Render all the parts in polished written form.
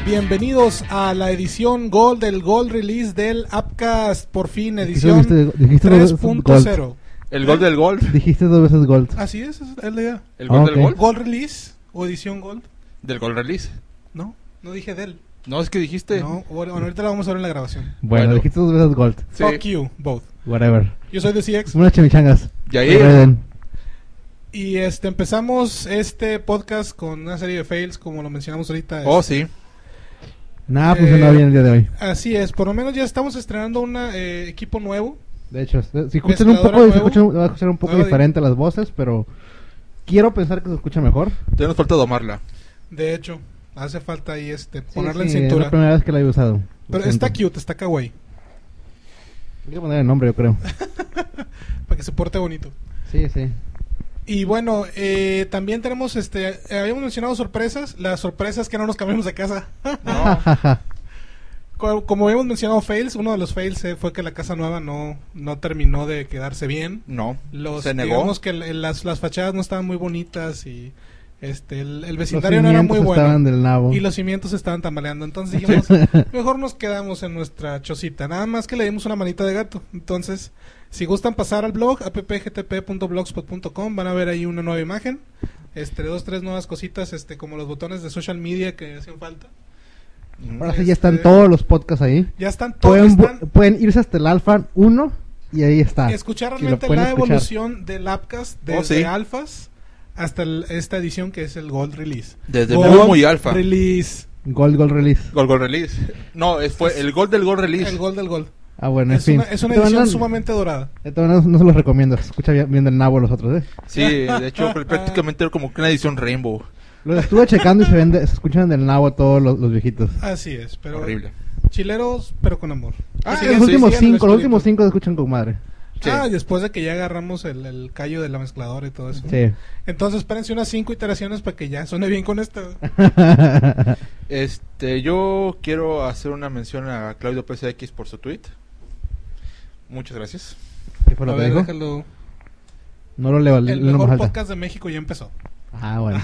Bienvenidos a la edición Gold del Gold Release del Appcast, por fin, edición dijiste 3.0. El Gold del Gold. Dijiste 2 veces Gold. Así es la idea. El Gold del Gold. Gold Release o edición Gold. Del Gold Release. No dije del. No, es que dijiste. No, bueno, ahorita la vamos a ver en la grabación. Bueno, dijiste 2 veces Gold. Sí. Fuck you, both. Whatever. Yo soy de CX. Unas chimichangas. Yair. Y empezamos este podcast con una serie de fails, como lo mencionamos ahorita. Oh, sí. Nada funcionó bien el día de hoy. Así es, por lo menos ya estamos estrenando un equipo nuevo. De hecho, si escuchan un poco, va a escuchar un poco diferente las voces, pero quiero pensar que se escucha mejor. Ya nos falta domarla. De hecho, hace falta ahí ponerla sí, en cintura. Es la primera vez que la he usado. Pero está cute, está kawaii. Hay que poner el nombre, yo creo. Para que se porte bonito. Sí. Y bueno, también tenemos, habíamos mencionado sorpresas. Las sorpresas que no nos cambiamos de casa. Como habíamos mencionado fails, uno de los fails fue que la casa nueva no terminó de quedarse bien. No, se negó. Digamos que las fachadas no estaban muy bonitas y el vecindario no era muy bueno. Del nabo. Y los cimientos estaban tambaleando. Entonces dijimos, mejor nos quedamos en nuestra chocita. Nada más que le dimos una manita de gato. Entonces, si gustan pasar al blog, appgtp.blogspot.com, van a ver ahí una nueva imagen. 2-3 nuevas cositas, como los botones de social media que hacen falta. Ahora sí ya están todos los podcasts ahí. Ya están todos. Pueden irse hasta el Alpha 1 y ahí está. Escuchar realmente la evolución del Appcast desde alfas hasta esta edición que es el Gold Release. Desde Gold muy alfa. Release. Gold Release. Gold Release. No, fue el Gold del Gold Release. El Gold del Gold. Ah, bueno, es una edición sumamente dorada. No se los recomiendo. Se escucha bien del nabo los otros, Sí, de hecho prácticamente como una edición Rainbow. Lo estuve checando y se escuchan del nabo todos los viejitos. Así es, pero horrible. Chileros, pero con amor. Los últimos 5 se escuchan con madre. Sí. Después de que ya agarramos el callo de la mezcladora y todo eso. Sí. Entonces espérense unas 5 iteraciones para que ya suene bien con esto. Yo quiero hacer una mención a Claudio PCX por su tweet. Muchas gracias. ¿Qué fue lo a que ver, dijo? déjalo. No lo leo. El mejor podcast de México ya empezó. Ah, bueno.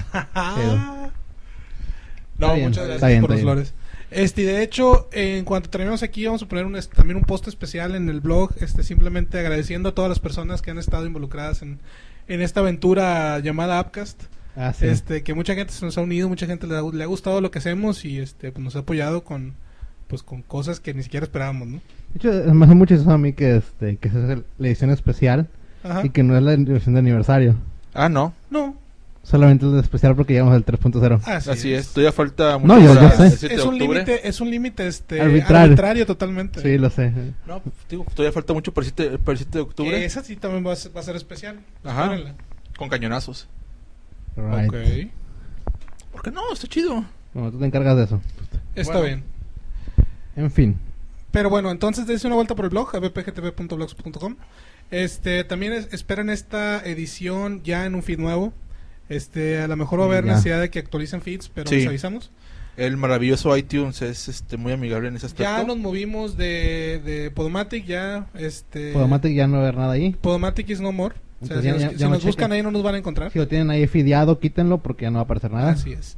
No, muchas gracias por los flores. De hecho, en cuanto terminemos aquí, vamos a poner también un post especial en el blog, simplemente agradeciendo a todas las personas que han estado involucradas en esta aventura llamada Appcast. Sí. Que mucha gente se nos ha unido, mucha gente le ha gustado lo que hacemos y pues nos ha apoyado con cosas que ni siquiera esperábamos, ¿no? De hecho, me hace mucho eso a mí que se hace la edición especial. Ajá. Y que no es la edición de aniversario. Ah, no. Solamente el especial porque llegamos al 3.0. Así es. Todavía falta mucho. No, yo sé. Es un límite arbitrario totalmente. Sí, lo sé. No, todavía falta mucho para el 7 de octubre. Esa sí también va a ser especial. Ajá. Espérenla. Con cañonazos. Right. Ok. ¿Por qué no? Está chido. Bueno, tú te encargas de eso. Está bien. En fin. Pero bueno, entonces dense una vuelta por el blog, appgtp.blogspot.com. También esperen esta edición ya en un feed nuevo. A lo mejor va a haber necesidad de que actualicen feeds, pero les avisamos. El maravilloso iTunes es muy amigable en ese aspecto. Ya nos movimos de Podomatic, Podomatic ya no va a haber nada ahí. Podomatic is no more. O sea, si nos buscan ahí no nos van a encontrar. Si lo tienen ahí feedeado, quítenlo porque ya no va a aparecer nada. Así es.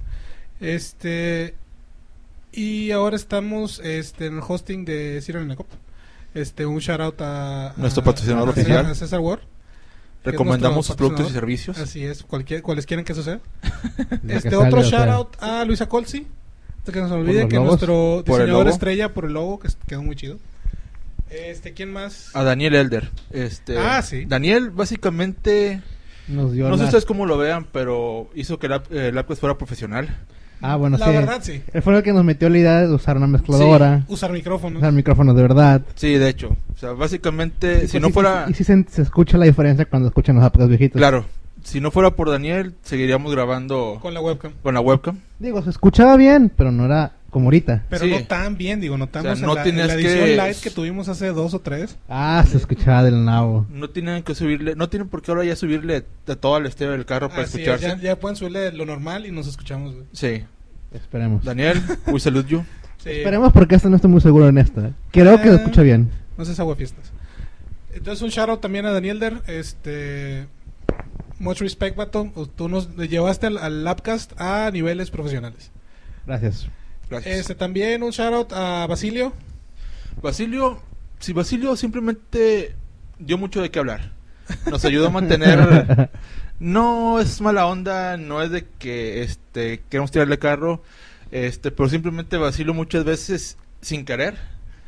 Y ahora estamos en el hosting de Cyril Necop. Un shout out a nuestro patrocinador oficial, a César Ward. Recomendamos sus productos y servicios. Así es, cuales quieren que suceda. Otro shout out a Luisa Colsi. Que no se olvide que nuestro diseñador estrella por el logo, que quedó muy chido. ¿Quién más? A Daniel Elder. Sí. Daniel básicamente no sé ustedes cómo lo vean, pero hizo que el Appcast fuera profesional. Bueno, la verdad, sí. Él fue el que nos metió la idea de usar una mezcladora. Sí, usar micrófonos de verdad. Sí, de hecho. O sea, básicamente, si no fuera... Y sí se escucha la diferencia cuando escuchan los Appcast viejitos. Claro. Si no fuera por Daniel, seguiríamos grabando... Con la webcam. Digo, se escuchaba bien, pero no era como ahorita. Pero no tan bien, notamos en la edición light que tuvimos hace 2 o 3. Se escuchaba del nabo. No tienen por qué ahora ya subirle de todo al estéreo del carro para escucharse. Ya pueden subirle lo normal y nos escuchamos, güey. Sí. Esperemos. Daniel, we salute you. Sí. Esperemos porque no estoy muy seguro en esta. Creo que se escucha bien. No seas aguafiestas. Entonces un shout out también a Daniel Der. Much respect, vato. Tú nos llevaste al Appcast a niveles profesionales. Gracias. Gracias. También un shout out a Basilio. Basilio simplemente dio mucho de qué hablar. Nos ayudó a mantener... No es mala onda, no es de que queremos tirarle carro, pero simplemente Basilio muchas veces sin querer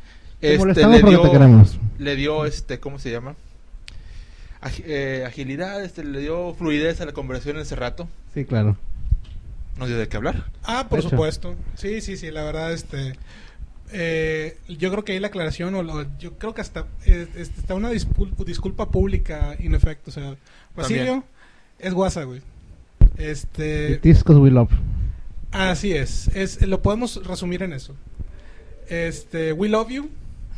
le dio ¿cómo se llama? Agilidad, le dio fluidez a la conversación en ese rato. Sí, claro. Nos dio de qué hablar. Por supuesto. Sí, la verdad yo creo que ahí la aclaración yo creo que hasta está una disculpa pública in efecto, o sea, Basilio también es guasa, güey. It is 'cause we love. Así es, lo podemos resumir en eso. We love you.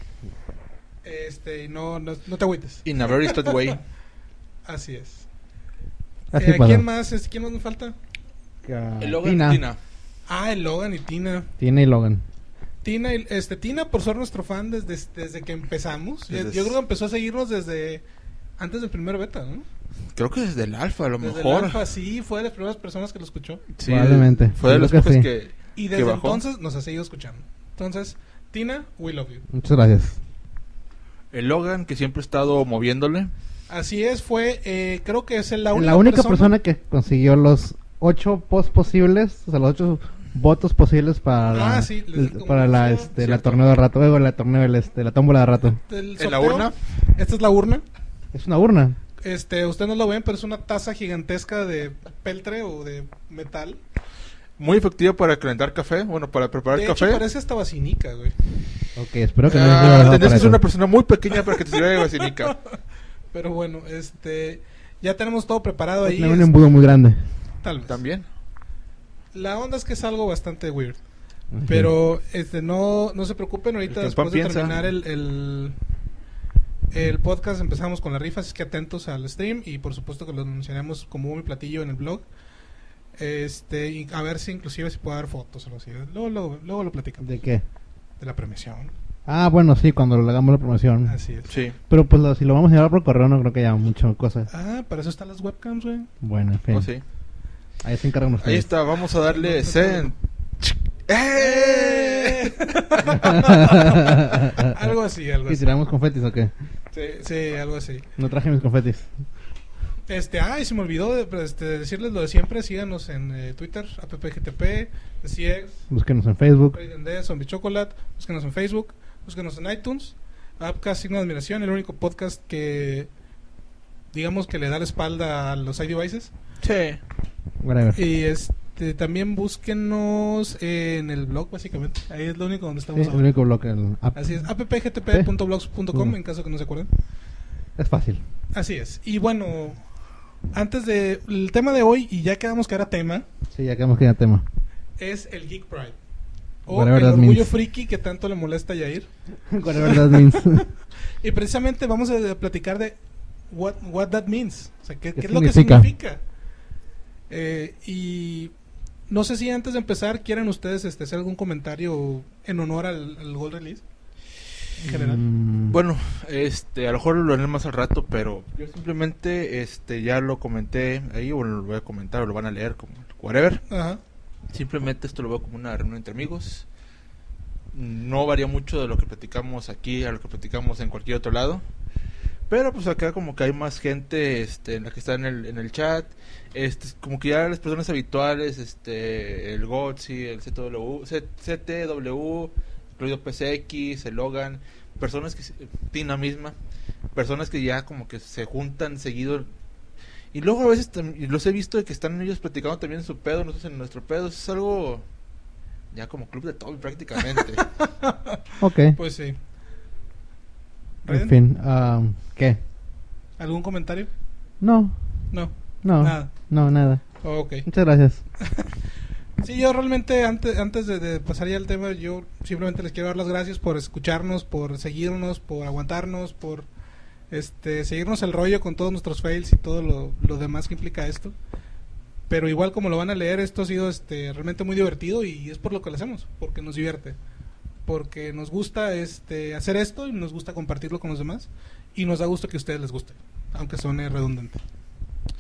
No te agüites. In a very straight way. Así es. Así ¿Quién más? ¿Quién más me falta? El Logan y Tina. El Logan y Tina. Tina y Logan. Tina por ser nuestro fan desde que empezamos. Yo creo que empezó a seguirnos desde antes del primer beta, ¿no? Creo que desde el alfa, a lo mejor. Desde el alfa, sí, fue de las primeras personas que lo escuchó. Sí, probablemente. Fue de las pocas que y desde entonces nos ha seguido escuchando. Entonces, Tina, we love you. Muchas gracias. El Logan, que siempre ha estado moviéndole. Así es, creo que es la única persona que consiguió los 8 posts posibles, o sea, los 8 votos posibles para la torneo de rato, la tómbola de rato. ¿En la urna? Esta es la urna. Es una urna. Ustedes no lo ven, pero es una taza gigantesca de peltre o de metal. Muy efectiva para calentar café, para preparar café. De hecho, parece hasta vacinica, güey. Ok, espero que tendrías que ser una persona muy pequeña para que te sirva de vacinica. Pero bueno, ya tenemos todo preparado ahí. Tiene un embudo muy grande. Tal vez. También. La onda es que es algo bastante weird. Okay. Pero no se preocupen, ahorita después de terminar el podcast empezamos con las rifas, es que atentos al stream y por supuesto que lo anunciaremos como mi platillo en el blog. Y a ver si inclusive se puede dar fotos o algo así. Luego lo platicamos. ¿De qué? De la premiación. Bueno, sí, cuando le hagamos la promoción. Así es. Sí. Pero pues si lo vamos a llevar por correo no creo que haya mucha cosa. Para eso están las webcams, güey. Bueno, en fin. Oh, sí. Ahí se encargan ustedes. Ahí está, vamos a darle send. Algo así. ¿Y tiramos confetis o qué? Sí, algo así. No traje mis confetis. Y se me olvidó decirles lo de siempre. Síganos en Twitter, appgtp, CX. Búsquenos en Facebook. Zombie Chocolate. Búsquenos en Facebook. Búsquenos en iTunes. Appcast Signo de Admiración, el único podcast que digamos que le da la espalda a los iDevices. Sí. Whatever. Y también búsquenos en el blog, básicamente. Ahí es lo único donde estamos ahora. El único blog. Así es, appgtp.blogs.com, en caso que no se acuerden. Es fácil. Así es. Y bueno, antes del tema de hoy, y ya quedamos que era tema. Sí, ya quedamos que era tema. Es el Geek Pride. O el orgullo friki que tanto le molesta a Yair. Whatever that means. Y precisamente vamos a platicar de what that means. O sea, ¿qué es lo que significa? Y no sé si antes de empezar quieren ustedes hacer algún comentario en honor al Gold Release en general. Bueno, a lo mejor lo haré más al rato, pero yo simplemente ya lo comenté ahí, o lo voy a comentar o lo van a leer, como whatever. Ajá. Simplemente esto lo veo como una reunión entre amigos. No varía mucho de lo que platicamos aquí a lo que platicamos en cualquier otro lado. Pero pues acá como que hay más gente en la que está en el chat. Como que ya las personas habituales, el Gotzi, el CTW, Claudio PCX, el Logan, personas que Tina misma, personas que ya como que se juntan seguido. Y luego a veces los he visto de que están ellos platicando también en su pedo, nosotros en nuestro pedo. Es algo ya como club de Toby prácticamente. Ok. Pues sí. En fin, ¿qué? ¿Algún comentario? No. Nada. No, nada. Ok. Muchas gracias. Sí, yo realmente antes de pasar ya al tema, yo simplemente les quiero dar las gracias por escucharnos, por seguirnos, por aguantarnos, por seguirnos el rollo con todos nuestros fails y todo lo demás que implica esto. Pero igual como lo van a leer, esto ha sido realmente muy divertido y es por lo que lo hacemos, porque nos divierte, porque nos gusta hacer esto y nos gusta compartirlo con los demás y nos da gusto que a ustedes les guste, aunque suene redundante.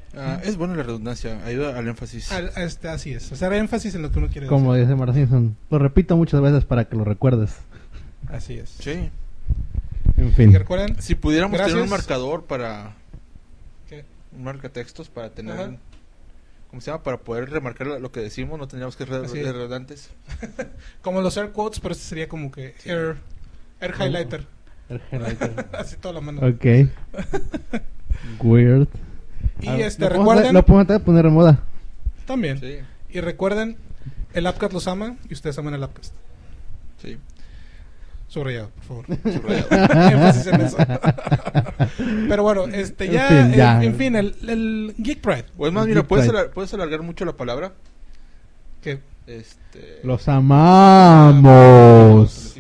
Es buena la redundancia, ayuda al énfasis. Así es, hacer énfasis en lo que uno quiere Como decir. dice Mark Simpson, lo repito muchas veces para que lo recuerdes. Así es. Sí. En fin. Recuerden, si pudiéramos gracias. tener un marcador para... ¿Qué? Un marcatextos para tener... Ajá. ¿Cómo se llama? Para poder remarcar lo que decimos, no tendríamos que ser redundantes. Como los air quotes, pero este sería como que air highlighter. Así toda la mano. Ok. Weird. Y recuerden... Lo podemos poner en moda. También. Sí. Y recuerden, el Appcast los ama y ustedes aman el Appcast. Sí. Subrayado, por favor. Subrayado. Énfasis en eso. Pero bueno, en fin, el Geek Pride. Pues más, mira, puedes alargar mucho la palabra. ¿Qué? Los amamos.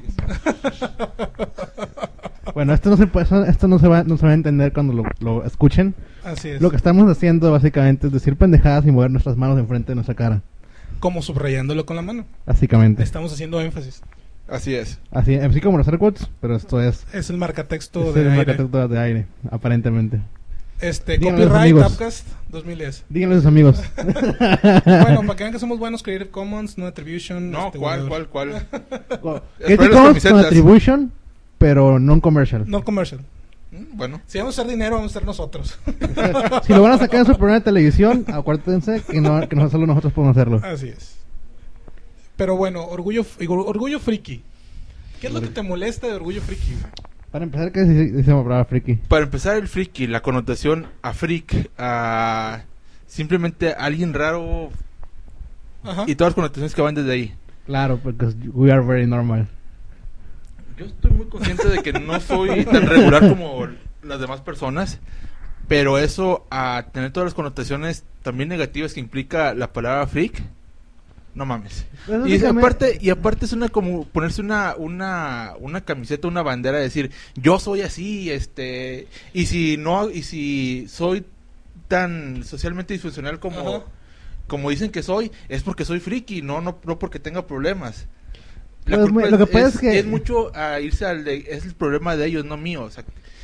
Bueno, esto no se va a entender cuando lo escuchen. Así es. Lo que estamos haciendo básicamente es decir pendejadas y mover nuestras manos enfrente de nuestra cara. Como subrayándolo con la mano. Básicamente. Estamos haciendo énfasis. Así es. Así como los air quotes, pero esto es... Es el marcatexto de aire, aparentemente. Copyright Appcast 2010. Díganle a sus amigos. Bueno, para que vean que somos buenos, Creative Commons, no Attribution. No, ¿cuál? Creative Commons con Attribution, pero non-commercial. Non-commercial. Bueno. Si vamos a hacer dinero, vamos a ser nosotros. Si lo van a sacar en su programa de televisión, acuérdense que no solo nosotros podemos hacerlo. Así es. Pero bueno, orgullo friki. ¿Qué es lo que te molesta de orgullo friki? Para empezar, ¿qué dice la palabra friki? Para empezar, el friki, la connotación a freak, a simplemente alguien raro. Ajá. Y todas las connotaciones que van desde ahí. Claro, porque we are very normal. Yo estoy muy consciente de que no soy tan regular como las demás personas, pero eso, a tener todas las connotaciones también negativas que implica la palabra freak, no mames. Y aparte es como ponerse una camiseta, una bandera, decir yo soy así, y si soy tan socialmente disfuncional como dicen que soy, es porque soy friki, no porque tenga problemas. Lo que pasa es que es mucho a irse es el problema de ellos, no mío. O sea,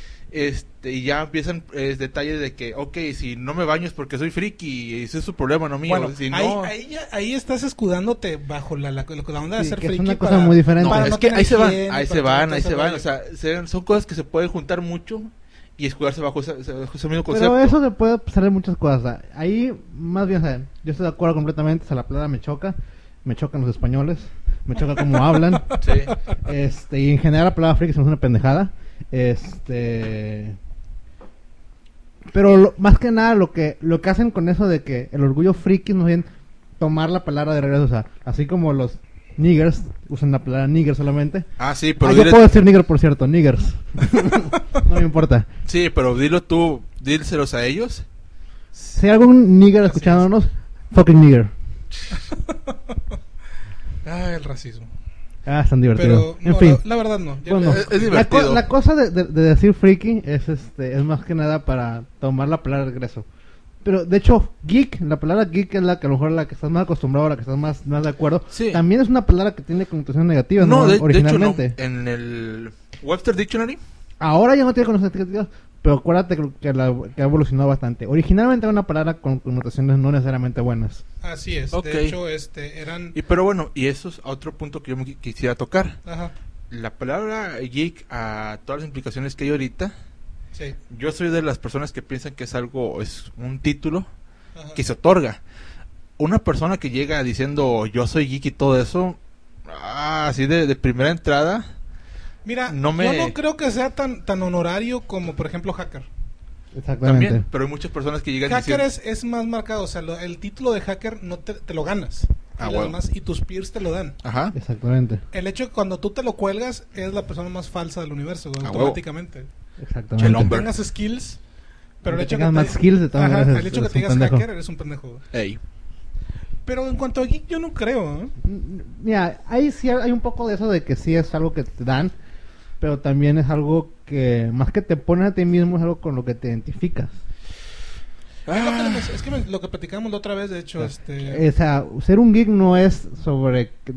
y ya empiezan detalles de que, si no me baño es porque soy friki y ese es su problema, no mío. Bueno, si ahí estás escudándote bajo la onda de ser que friki. Es una cosa muy diferente. No, es que ahí se van. O sea, son cosas que se pueden juntar mucho y escudarse bajo ese mismo concepto. Pero eso se puede pasar en muchas cosas. Ahí, más bien, yo estoy de acuerdo completamente. O sea, la palabra me chocan los españoles, me choca cómo hablan. Sí. Y en general la palabra friki se me hace una pendejada. Pero más que nada lo que hacen con eso de que el orgullo friki es más bien tomar la palabra de regreso, o sea, así como los niggers usan la palabra nigger solamente. Ah, sí, pero yo puedo decir nigger, por cierto, niggers. No me importa. Sí, pero díselos a ellos. Si hay algún nigger escuchándonos, fucking nigger. El racismo. Están divertidos. Pero, en fin. La verdad no. Bueno, es divertido. La cosa de decir freaky es más que nada para tomar la palabra de regreso. Pero, de hecho, geek, la palabra geek es la que a lo mejor la que estás más acostumbrado, la que estás más de acuerdo. Sí. También es una palabra que tiene connotaciones negativas, ¿no? Originalmente. De hecho, no. En el Webster Dictionary. Ahora ya no tiene connotaciones negativas, pero acuérdate que ha evolucionado bastante. Originalmente era una palabra con connotaciones no necesariamente buenas. Así es. Okay. De hecho, eran... Pero bueno, y eso es otro punto que yo me quisiera tocar. Ajá. La palabra geek, a todas las implicaciones que hay ahorita, sí. Yo soy de las personas que piensan que es un título que se otorga. Una persona que llega diciendo yo soy geek y todo eso, así de primera entrada... Mira, yo no creo que sea tan honorario como, por ejemplo, hacker. Exactamente. También, pero hay muchas personas que llegan hacker es más marcado, o sea, el título de hacker no te lo ganas. Y tus peers te lo dan. Ajá. Exactamente. El hecho de que cuando tú te lo cuelgas, es la persona más falsa del universo, automáticamente. Exactamente. Que no tengas skills, pero el hecho que más skills de todas maneras, el hecho de que te digas hacker, eres un pendejo. Ey. Pero en cuanto a geek, yo no creo, ¿eh? Mira, ahí sí hay un poco de eso de que sí es algo que te dan, pero también es algo que más que te pones a ti mismo es algo con lo que te identificas. Es que lo que platicamos la otra vez, de hecho, O sea, ser un geek no es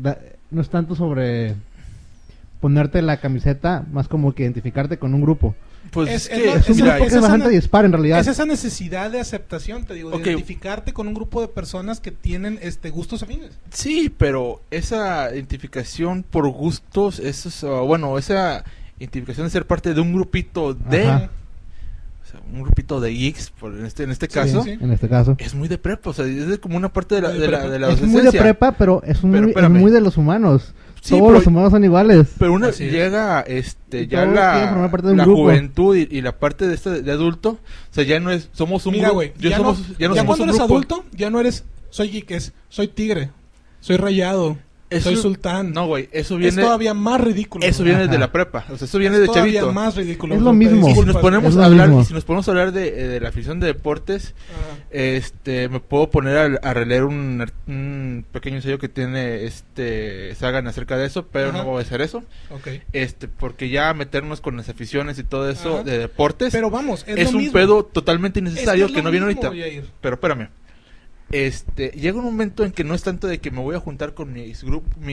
tanto sobre ponerte la camiseta, más como que identificarte con un grupo. Pues es bastante dispar en realidad. Es esa necesidad de aceptación, te digo, de identificarte con un grupo de personas que tienen gustos afines. Sí, pero esa identificación por gustos, esa identificación de ser parte de un grupito un grupito de geeks, en este caso, en este caso, es muy de prepa, o sea, es como una parte de la adolescencia. Es muy de prepa, pero es muy de los humanos. Sí, todos los humanos son iguales. Pero llega ya la juventud y la parte de adulto, o sea, ya no es, somos un grupo. Ya cuando eres adulto, ya no eres soy geek, soy tigre, soy rayado. Soy sultán. No, güey, eso viene... Es todavía más ridículo. Eso viene de la prepa. O sea, eso viene de chavito. Es todavía más ridículo. Es lo mismo. Y si nos ponemos a hablar de la afición de deportes, me puedo poner a releer un pequeño ensayo que tiene Sagan acerca de eso, pero no voy a hacer eso. Okay. Porque ya meternos con las aficiones y todo eso de deportes... Pero vamos, es un pedo totalmente innecesario que no viene ahorita. Pero espérame. Llega un momento en que no es tanto de que me voy a juntar con mis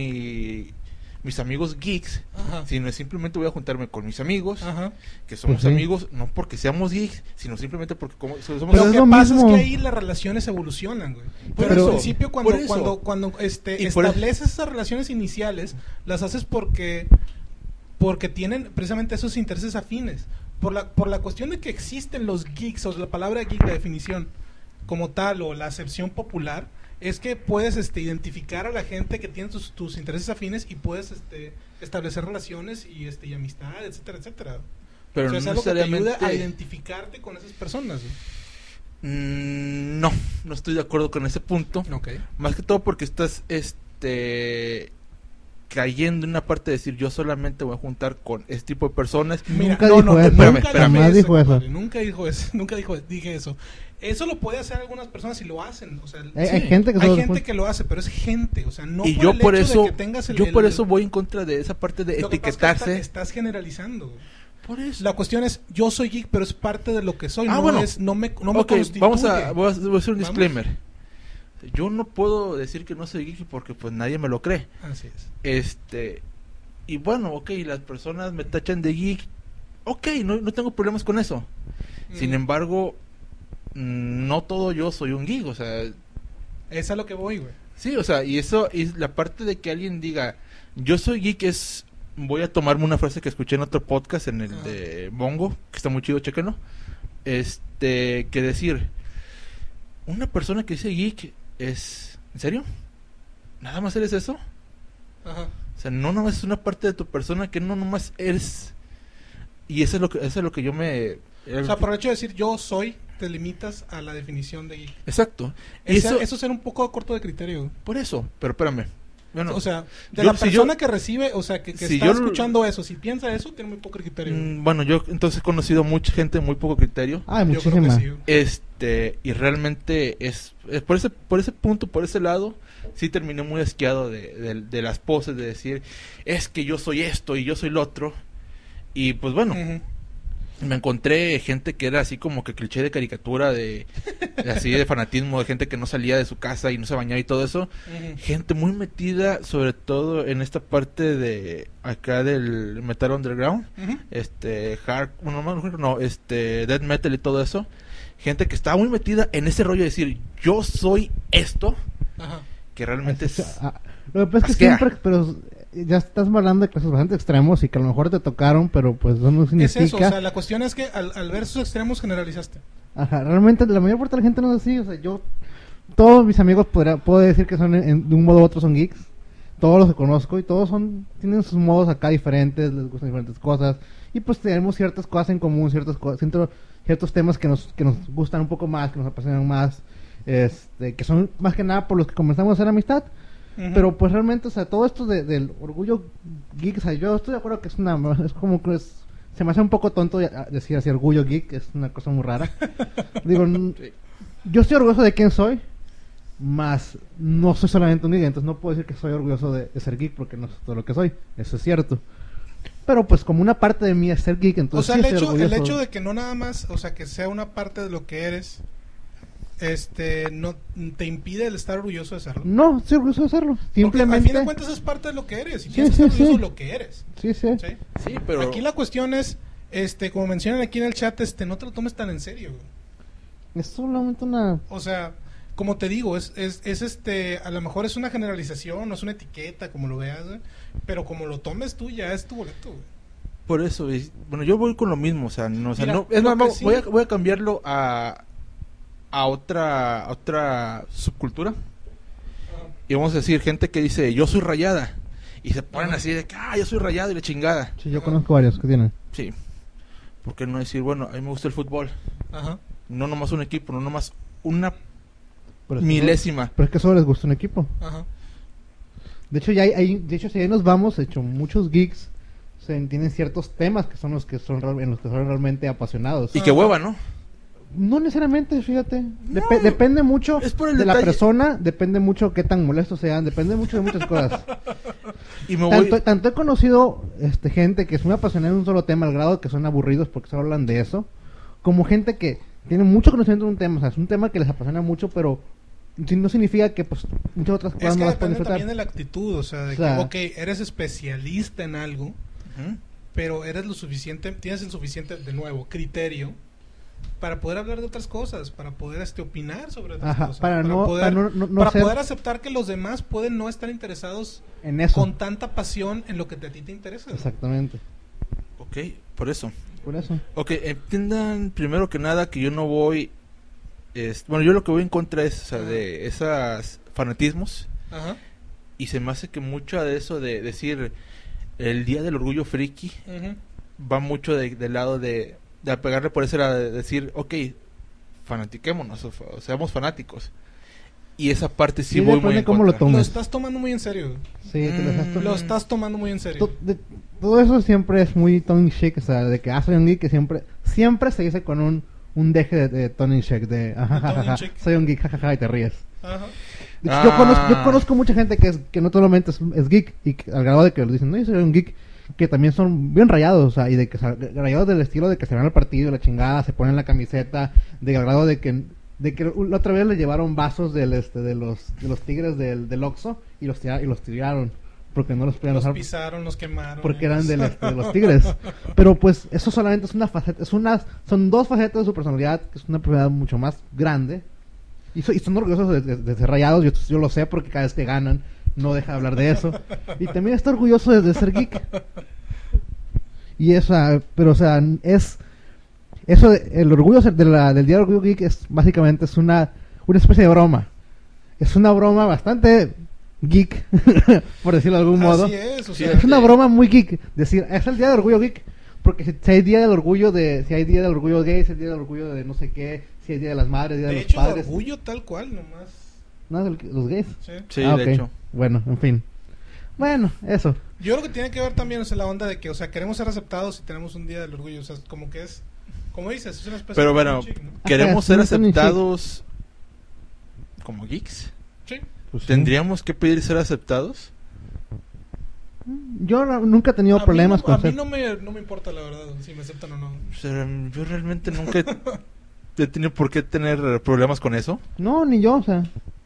amigos geeks, sino simplemente voy a juntarme con mis amigos, que somos amigos no porque seamos geeks, sino simplemente porque somos... Lo que pasa es que ahí las relaciones evolucionan, güey. Pero al principio cuando estableces esas relaciones iniciales, las haces porque tienen precisamente esos intereses afines. Por la cuestión de que existen los geeks, o la palabra geek, la definición como tal, o la acepción popular, es que puedes identificar a la gente que tiene tus intereses afines y puedes establecer relaciones y amistad, etcétera, etcétera. Pero no es algo que te ayuda a identificarte con esas personas, ¿no? No estoy de acuerdo con ese punto. Okay. Más que todo porque estás cayendo en una parte de decir yo solamente voy a juntar con este tipo de personas. Nunca dijo eso. Nunca dije eso. Eso lo puede hacer algunas personas y lo hacen, o sea, hay gente que lo hace, pero es gente, o sea, no y por eso voy en contra de esa parte de etiquetarse. Que estás generalizando. Por eso. La cuestión es, yo soy geek, pero es parte de lo que soy, no me constituye. Voy a hacer un disclaimer. Yo no puedo decir que no soy geek porque pues nadie me lo cree. Así es. Y bueno, las personas me tachan de geek. No tengo problemas con eso. Sin embargo, no todo yo soy un geek, o sea... Es a lo que voy, güey. Sí, o sea, y eso, y la parte de que alguien diga, yo soy geek es... Voy a tomarme una frase que escuché en otro podcast, en el de Mongo, que está muy chido, chéquenlo. Que decir, una persona que dice geek es... ¿En serio? ¿Nada más eres eso? Ajá. O sea, no nomás es una parte de tu persona que no nomás eres... Y eso es lo que yo me... O sea, por el hecho de decir yo soy, te limitas a la definición de geek. Exacto. Eso será un poco corto de criterio. Por eso, pero espérame. Bueno, o sea, la persona que recibe, o sea, que está escuchando eso, si piensa eso, tiene muy poco criterio. Bueno, yo entonces he conocido mucha gente de muy poco criterio. Muchísima. Y realmente es por ese punto, por ese lado, sí terminé muy asqueado de las poses de decir, es que yo soy esto y yo soy lo otro. Y pues bueno, me encontré gente que era así como que cliché de caricatura, así de fanatismo, de gente que no salía de su casa y no se bañaba y todo eso. Gente muy metida, sobre todo en esta parte de acá del metal underground, death metal y todo eso. Gente que estaba muy metida en ese rollo de decir, yo soy esto, que realmente lo que pasa es que siempre, pero ya estás hablando de casos bastante extremos y que a lo mejor te tocaron, pero pues eso no significa... Es eso, o sea, la cuestión es que al ver esos extremos generalizaste. Realmente la mayor parte de la gente no es así, o sea, todos mis amigos puedo decir que son de un modo u otro son geeks, todos los que conozco y todos tienen sus modos acá diferentes, les gustan diferentes cosas y pues tenemos ciertas cosas en común, ciertos temas que nos gustan un poco más, que nos apasionan más, que son más que nada por los que comenzamos a hacer amistad. Pero pues realmente, o sea, todo esto del orgullo geek, o sea, yo estoy de acuerdo que se me hace un poco tonto decir así orgullo geek, es una cosa muy rara. Digo, yo estoy orgulloso de quién soy, más no soy solamente un geek, entonces no puedo decir que soy orgulloso de ser geek porque no es todo lo que soy, eso es cierto. Pero pues como una parte de mí es ser geek, entonces o sea, el hecho de que no nada más, o sea, que sea una parte de lo que eres... no te impide el estar orgulloso de serlo. No, estoy orgulloso de serlo. Simplemente. Porque al fin de cuentas es parte de lo que eres. Y tienes que estar orgulloso de lo que eres. Sí. Sí, pero aquí la cuestión es Como mencionan aquí en el chat, no te lo tomes tan en serio, güey. Es solamente una... O sea, como te digo, es a lo mejor es una generalización, no es una etiqueta, como lo veas, güey, pero como lo tomes tú, ya es tu boleto, güey. Por eso, bueno, yo voy con lo mismo, o sea, no, Mira, no, es más, sí. voy a cambiarlo a otra subcultura. Y vamos a decir, gente que dice, yo soy rayada. Y se ponen así de que, yo soy rayado y la chingada. Sí, yo conozco varios que tienen. Sí. ¿Por qué no decir, bueno, a mí me gusta el fútbol? Ajá. No nomás un equipo, no nomás una Pero milésima. Pero es que solo les gusta un equipo. Ajá. De hecho, si ahí nos vamos, muchos geeks tienen ciertos temas que son los que son en los que son realmente apasionados. Y qué hueva, ¿no? No necesariamente, fíjate. Depende mucho de la persona, depende mucho qué tan molestos sean, depende mucho de muchas cosas. Y Tanto he conocido gente que es muy apasionada en un solo tema al grado de que son aburridos porque solo hablan de eso, como gente que tiene mucho conocimiento de un tema, o sea, es un tema que les apasiona mucho, pero no significa que pues muchas otras cosas no las pueden disfrutar. Es que depende también de la actitud, o sea, que eres especialista en algo, pero eres tienes el suficiente, de nuevo, criterio para poder hablar de otras cosas, para poder opinar sobre otras cosas, para poder aceptar que los demás pueden no estar interesados en eso con tanta pasión en lo que a ti te interesa. Exactamente. Ok, por eso. Ok, entiendan primero que nada que yo no voy, bueno, yo lo que voy en contra es, o sea, de esos fanatismos. Ajá. Y se me hace que mucho de eso de decir el día del orgullo friki va mucho del lado de apegarle por eso, de decir, ok, fanatiquémonos, o seamos fanáticos. Y esa parte sí voy muy en cómo contra. Lo estás tomando muy en serio. Sí, lo estás tomando muy en serio. Todo eso siempre es muy tongue shake, o sea, de que soy un geek, que siempre se dice con un deje de tongue shake, de soy un geek, jajaja, y te ríes. Ajá. De hecho, yo conozco mucha gente que no solamente es geek, y al grado de que lo dicen, no, yo soy un geek, que también son bien rayados, o sea, y de que rayados del estilo de que se van al partido, la chingada, se ponen la camiseta, al grado de que la otra vez le llevaron vasos de los tigres del Oxxo y los tiraron porque no los podían los usar, pisaron, los quemaron, porque eran de los tigres. Pero pues eso solamente es una faceta, son dos facetas de su personalidad, que es una personalidad mucho más grande, y son orgullosos de ser rayados. Yo lo sé porque cada vez que ganan no deja de hablar de eso, y también está orgulloso de ser geek. Y pero o sea, es eso, el orgullo del Día del Orgullo Geek es básicamente una especie de broma. Es una broma bastante geek, por decirlo de algún modo. Así es, o sea, es una broma muy geek. Decir, es el Día del Orgullo Geek, porque si hay Día del Orgullo si hay Día del Orgullo Gay, si hay Día del Orgullo de no sé qué, si hay Día de las Madres, Día de los Padres. De hecho, orgullo tal cual, nomás. ¿No? ¿Los gays? Sí, de okay. hecho. Bueno, en fin. Bueno, eso. Yo creo que tiene que ver también, o sea, la onda de que, o sea, queremos ser aceptados y tenemos un Día del Orgullo, o sea, como que es, como dices, es una especie pero de bueno, chic, ¿no? queremos ser aceptados como geeks. Sí. Pues sí. ¿Tendríamos que pedir ser aceptados? Yo nunca he tenido problemas con ser. A mí no me importa, la verdad, si me aceptan o no. O sea, yo realmente nunca he tenido por qué tener problemas con eso. No, ni yo, o sea.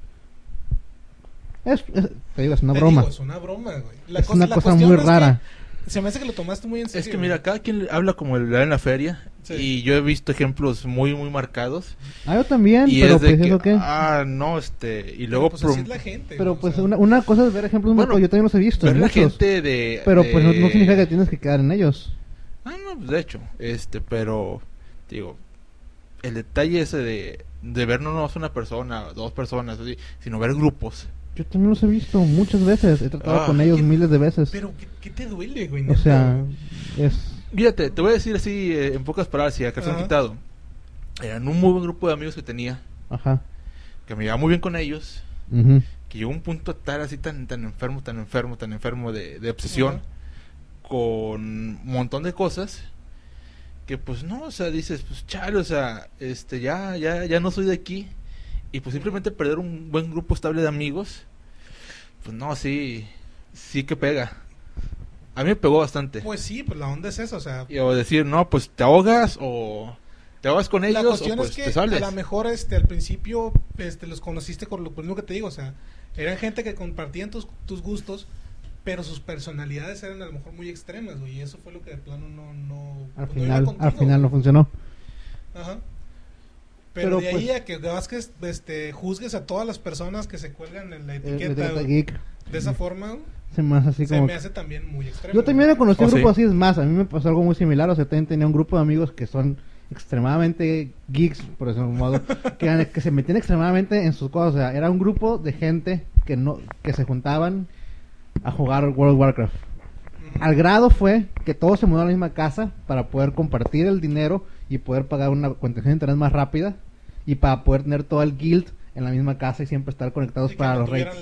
Te digo, es una broma. Es una broma, güey. Es una cosa muy rara. Se me hace que lo tomaste muy en serio. Es que mira, cada quien habla como el en la feria. Sí. Y yo he visto ejemplos muy, muy marcados. Yo también, y pero es de pues que, ¿eso qué? no, y luego... Pues así es la gente. Pero pues o sea, una cosa es ver ejemplos marcados, yo también los he visto. Ver la muchos, gente pero pues no significa que tienes que quedar en ellos. No, pues de hecho, pero, digo, el detalle ese de ver no nomás una persona, dos personas, así, sino ver grupos. Yo también los he visto muchas veces, he tratado con ellos miles de veces. Pero, ¿qué te duele, güey? O sea, Fíjate, te voy a decir así, en pocas palabras, si acá se han quitado. Eran un muy buen grupo de amigos que tenía. Ajá. Que me llevaba muy bien con ellos. Que llegó a un punto tal así tan enfermo de obsesión. Con un montón de cosas. Que pues no, o sea, dices, pues chale, o sea, ya no soy de aquí. Y pues simplemente perder un buen grupo estable de amigos, pues no, sí que pega. A mí me pegó bastante. Pues sí, pues la onda es esa, o sea. O decir, no, pues te ahogas o te ahogas con ellos, la cuestión o pues es que te sales. A lo mejor al principio los conociste con lo mismo que te digo, o sea, eran gente que compartían tus gustos, pero sus personalidades eran a lo mejor muy extremas, güey, y eso fue lo que de plano al pues, final, contigo, al final no funcionó. Ajá. Pero de ahí a que Vázquez juzgues a todas las personas que se cuelgan en la etiqueta geek. De esa forma, se me hace también muy extremo. Yo también conocí un grupo así, es más, a mí me pasó algo muy similar, o sea, también tenía un grupo de amigos que son extremadamente geeks, por decirlo de un modo, que se metían extremadamente en sus cosas, o sea, era un grupo de gente que se juntaban a jugar World of Warcraft. Al grado fue que todos se mudaron a la misma casa para poder compartir el dinero y poder pagar una conexión de internet más rápida y para poder tener todo el guild en la misma casa y siempre estar conectados para los raids.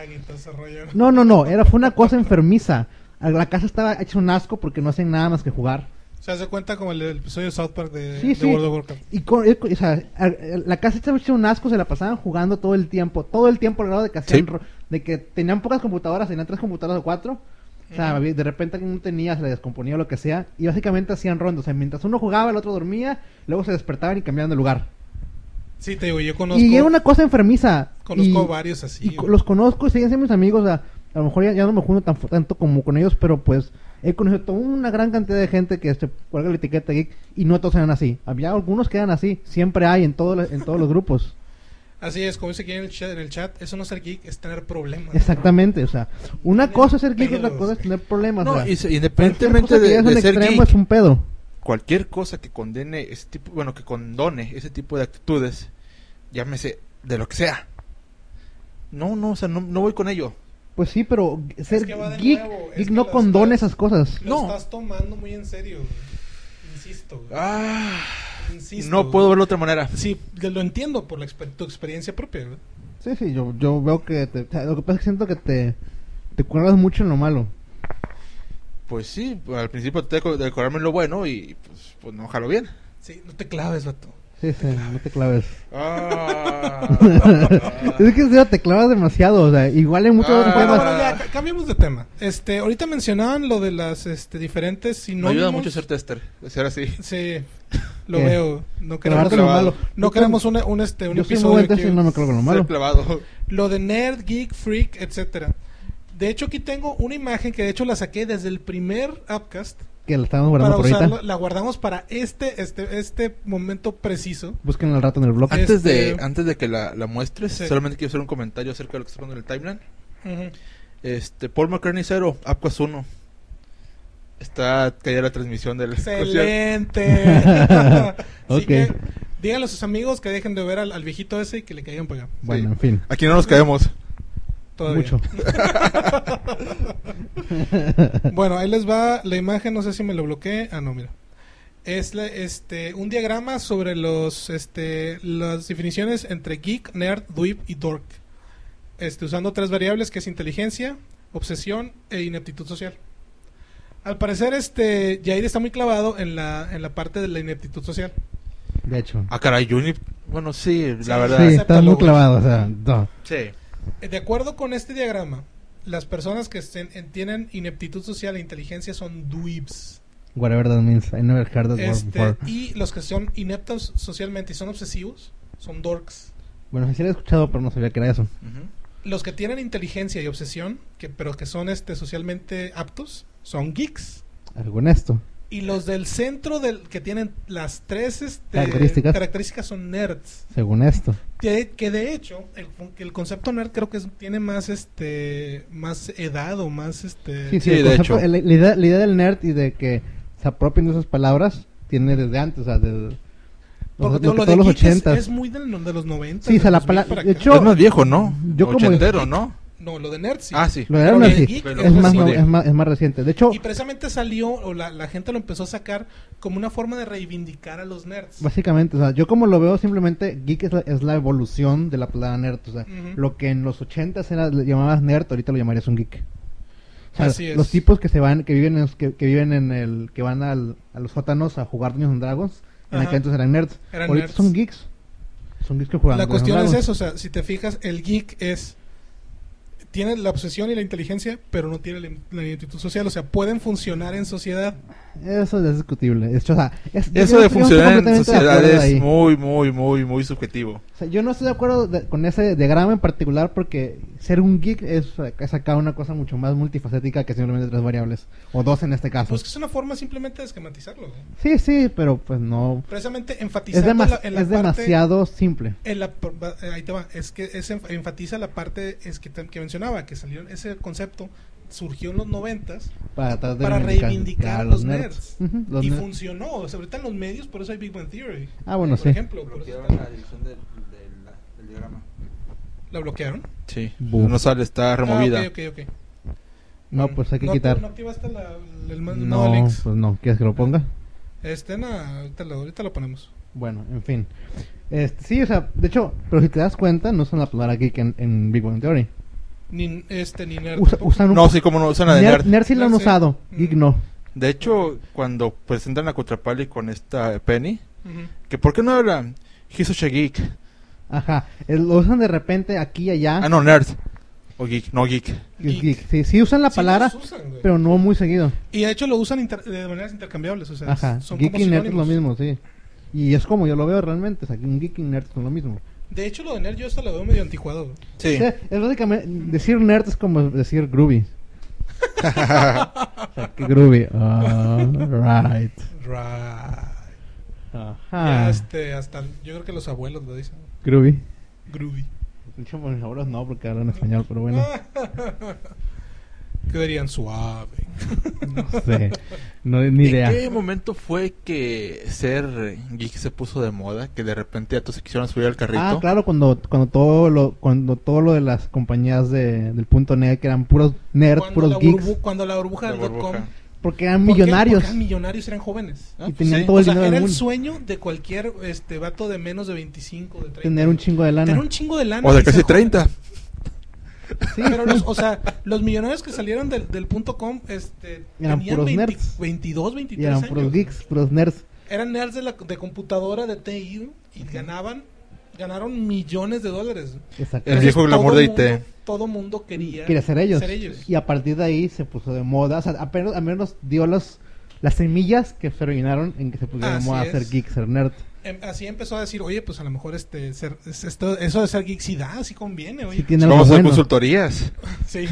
No, fue una cosa enfermiza. La casa estaba hecha un asco porque no hacen nada más que jugar. O sea, se cuenta como el episodio de South Park de World of Warcraft. O sea, la casa estaba hecha un asco, se la pasaban jugando todo el tiempo al grado de que hacían de que tenían pocas computadoras, tenían 3 computadoras o 4. O sea, de repente alguien no tenía, se le descomponía o lo que sea, y básicamente hacían rondas. O sea, mientras uno jugaba, el otro dormía, luego se despertaban y cambiaban de lugar. Sí, te digo, yo conozco. Y era una cosa enfermiza. Conozco varios así. Los conozco y siguen siendo mis amigos. O sea, a lo mejor ya no me junto tanto como con ellos, pero pues he conocido toda una gran cantidad de gente que cuelga la etiqueta geek y no todos eran así. Había algunos que eran así. Siempre hay en todos los grupos. Así es, como dice aquí en el chat, eso no es ser geek, es tener problemas. Exactamente, o sea, una cosa es ser geek y otra cosa es tener problemas. No, o sea, independientemente de ser extremo geek, es un pedo. Cualquier cosa que condene que condone ese tipo de actitudes, llámese de lo que sea. No, o sea, no voy con ello. Pues sí, pero ser geek no condone esas cosas. Lo estás tomando muy en serio, insisto. Insisto, no puedo verlo de otra manera. Sí, lo entiendo por tu experiencia propia, ¿verdad? Sí, yo veo que lo que pasa es que siento que te cuelgas mucho en lo malo. Pues sí, al principio tengo que decorarme en lo bueno y pues no jalo bien. Sí, no te claves, vato. Sí, no te claves. Es que te clavas demasiado, o sea, igual en muchos otros temas. Bueno, ya, cambiemos de tema. Ahorita mencionaban lo de las diferentes sinónimos. Me ayuda mucho ser tester, ser así. Sí, lo veo. No queremos lo malo. No queremos un episodio que no me clavo con lo malo. Clavado. Lo de nerd, geek, freak, etcétera. De hecho, aquí tengo una imagen que de hecho la saqué desde el primer Upcast. Que la estábamos guardando por ahorita. La guardamos para este momento preciso. Búsquenla al rato en el blog. Antes de que la muestres, solamente quiero hacer un comentario acerca de lo que está pasando en el timeline. Paul McCartney 0, Upcast 1. Está caída la transmisión del ¡excelente! Así que díganle a sus amigos que dejen de ver al viejito ese y que le caigan para acá. Bueno, en fin. Aquí no nos caemos. Todavía. Mucho. Bueno, ahí les va la imagen, no sé si me lo bloqueé. No, mira. Es un diagrama sobre las definiciones entre geek, nerd, dweeb y dork. Usando 3 variables que es inteligencia, obsesión e ineptitud social. Al parecer Jair está muy clavado en la parte de la ineptitud social. De hecho. Caray, bueno, sí, la verdad. Sí, está muy clavado, o sea, no. Sí. De acuerdo con este diagrama, las personas que tienen ineptitud social e inteligencia son dweebs. Whatever that means, I never heard that word before. Y los que son ineptos socialmente y son obsesivos son dorks. Bueno, sí lo he escuchado, pero no sabía que era eso. Los que tienen inteligencia y obsesión, pero que son socialmente aptos, son geeks. Algo en esto. Y los del centro que tienen las 3 características son nerds. Según esto. Que de hecho, el concepto nerd creo que tiene más más edad o más Sí, de hecho. La idea del nerd y de que se apropien de esas palabras tiene desde antes, o sea, desde todos los 80. Es muy de los 90. Sí, o sea, la palabra, de hecho, es más viejo, ¿no? Yo ochentero, ¿no? No, lo de nerd sí. Sí. Lo de nerd sí. Es más reciente. De hecho, y precisamente salió, o la gente lo empezó a sacar como una forma de reivindicar a los nerds. Básicamente, o sea, yo como lo veo, simplemente geek es la evolución de la palabra nerd. O sea, lo que en los 80s le llamabas nerd, ahorita lo llamarías un geek. O sea, así es. Los tipos que viven en que van a los sótanos a jugar Dungeons and Dragons, en aquel entonces eran nerds. Ahorita nerds. Son geeks. Son geeks que juegan. La cuestión es eso, o sea, si te fijas, el geek tiene la obsesión y la inteligencia, pero no tiene la ineptitud social. O sea, pueden funcionar en sociedad. Eso es discutible. Eso de funcionar en sociedad es muy, muy, muy, muy subjetivo. O sea, yo no estoy de acuerdo con ese diagrama en particular porque ser un geek es acá una cosa mucho más multifacética que simplemente 3 variables. O 2 en este caso. Pues que es una forma simplemente de esquematizarlo, ¿no? Sí, pero pues no. Precisamente enfatizando es demasiado simple. Ahí te va. Es que enfatiza la parte que mencionaba, que salió ese concepto. Surgió en los 90s para reivindicar a los nerds. Y funcionó. O sea, ahorita en los medios, por eso hay Big Bang Theory. Bueno, por ejemplo. Bloquearon la edición del diagrama. ¿La bloquearon? Sí. No sale, está removida. Ok. No, pues hay que quitar. ¿No activaste el no, links? Pues no. ¿Quieres que lo ponga? Ahorita lo ponemos. Bueno, en fin. Sí, o sea, de hecho, pero si te das cuenta, no usan la palabra geek en Big Bang Theory. Ni nerd. No, sí, como no usan la de nerd. Nerd sí lo han usado, geek no. De hecho, cuando presentan a Contrapali con esta Penny, que ¿por qué no hablan? He's such a geek. Ajá, lo usan de repente aquí y allá. No, nerd. O geek, no geek. Geek. Sí usan la palabra, pero no muy seguido. Y de hecho lo usan de maneras intercambiables, o sea, ajá, son geek como y nerd es lo mismo, sí. Y es como yo lo veo realmente, o sea, un geek y nerd son lo mismo. De hecho, lo de nerd yo hasta lo veo medio anticuado. Sí. O sea, es básicamente, decir nerd es como decir groovy. O sea, que groovy. Right. Ajá. Ya hasta yo creo que los abuelos lo dicen. Groovy. De hecho, mis abuelos no, porque hablan español, pero bueno. ¿Qué dirían? Suave. No sé, ni idea. ¿En qué momento fue que ser geek se puso de moda? Que de repente ya todos se quisieron subir al carrito. Claro, cuando todo lo de las compañías del .net que eran puros nerds, puros geeks. Cuando la burbuja del .com. Porque eran millonarios. Porque eran millonarios, eran jóvenes. Y tenían todo el dinero del mundo. Era el sueño de cualquier vato de menos de 25, de 30. Tener un chingo de lana. Tener un chingo de lana. O de casi 30. Sí, pero los millonarios que salieron del .com eran tenían puros nerds. 22, 23 y eran años. Puros geeks, puros nerds. Eran nerds de computadora, de TI, y ganaron millones de dólares. Exacto. El viejo glamour de IT. Todo mundo quería ser ellos. Y a partir de ahí se puso de moda. O sea, al menos dio las semillas que terminaron en que se pusiera de moda ser geek, ser nerd. Así empezó a decir, oye, pues a lo mejor eso de ser geek sí da, sí conviene, oye. Sí, vamos a hacer consultorías. Sí.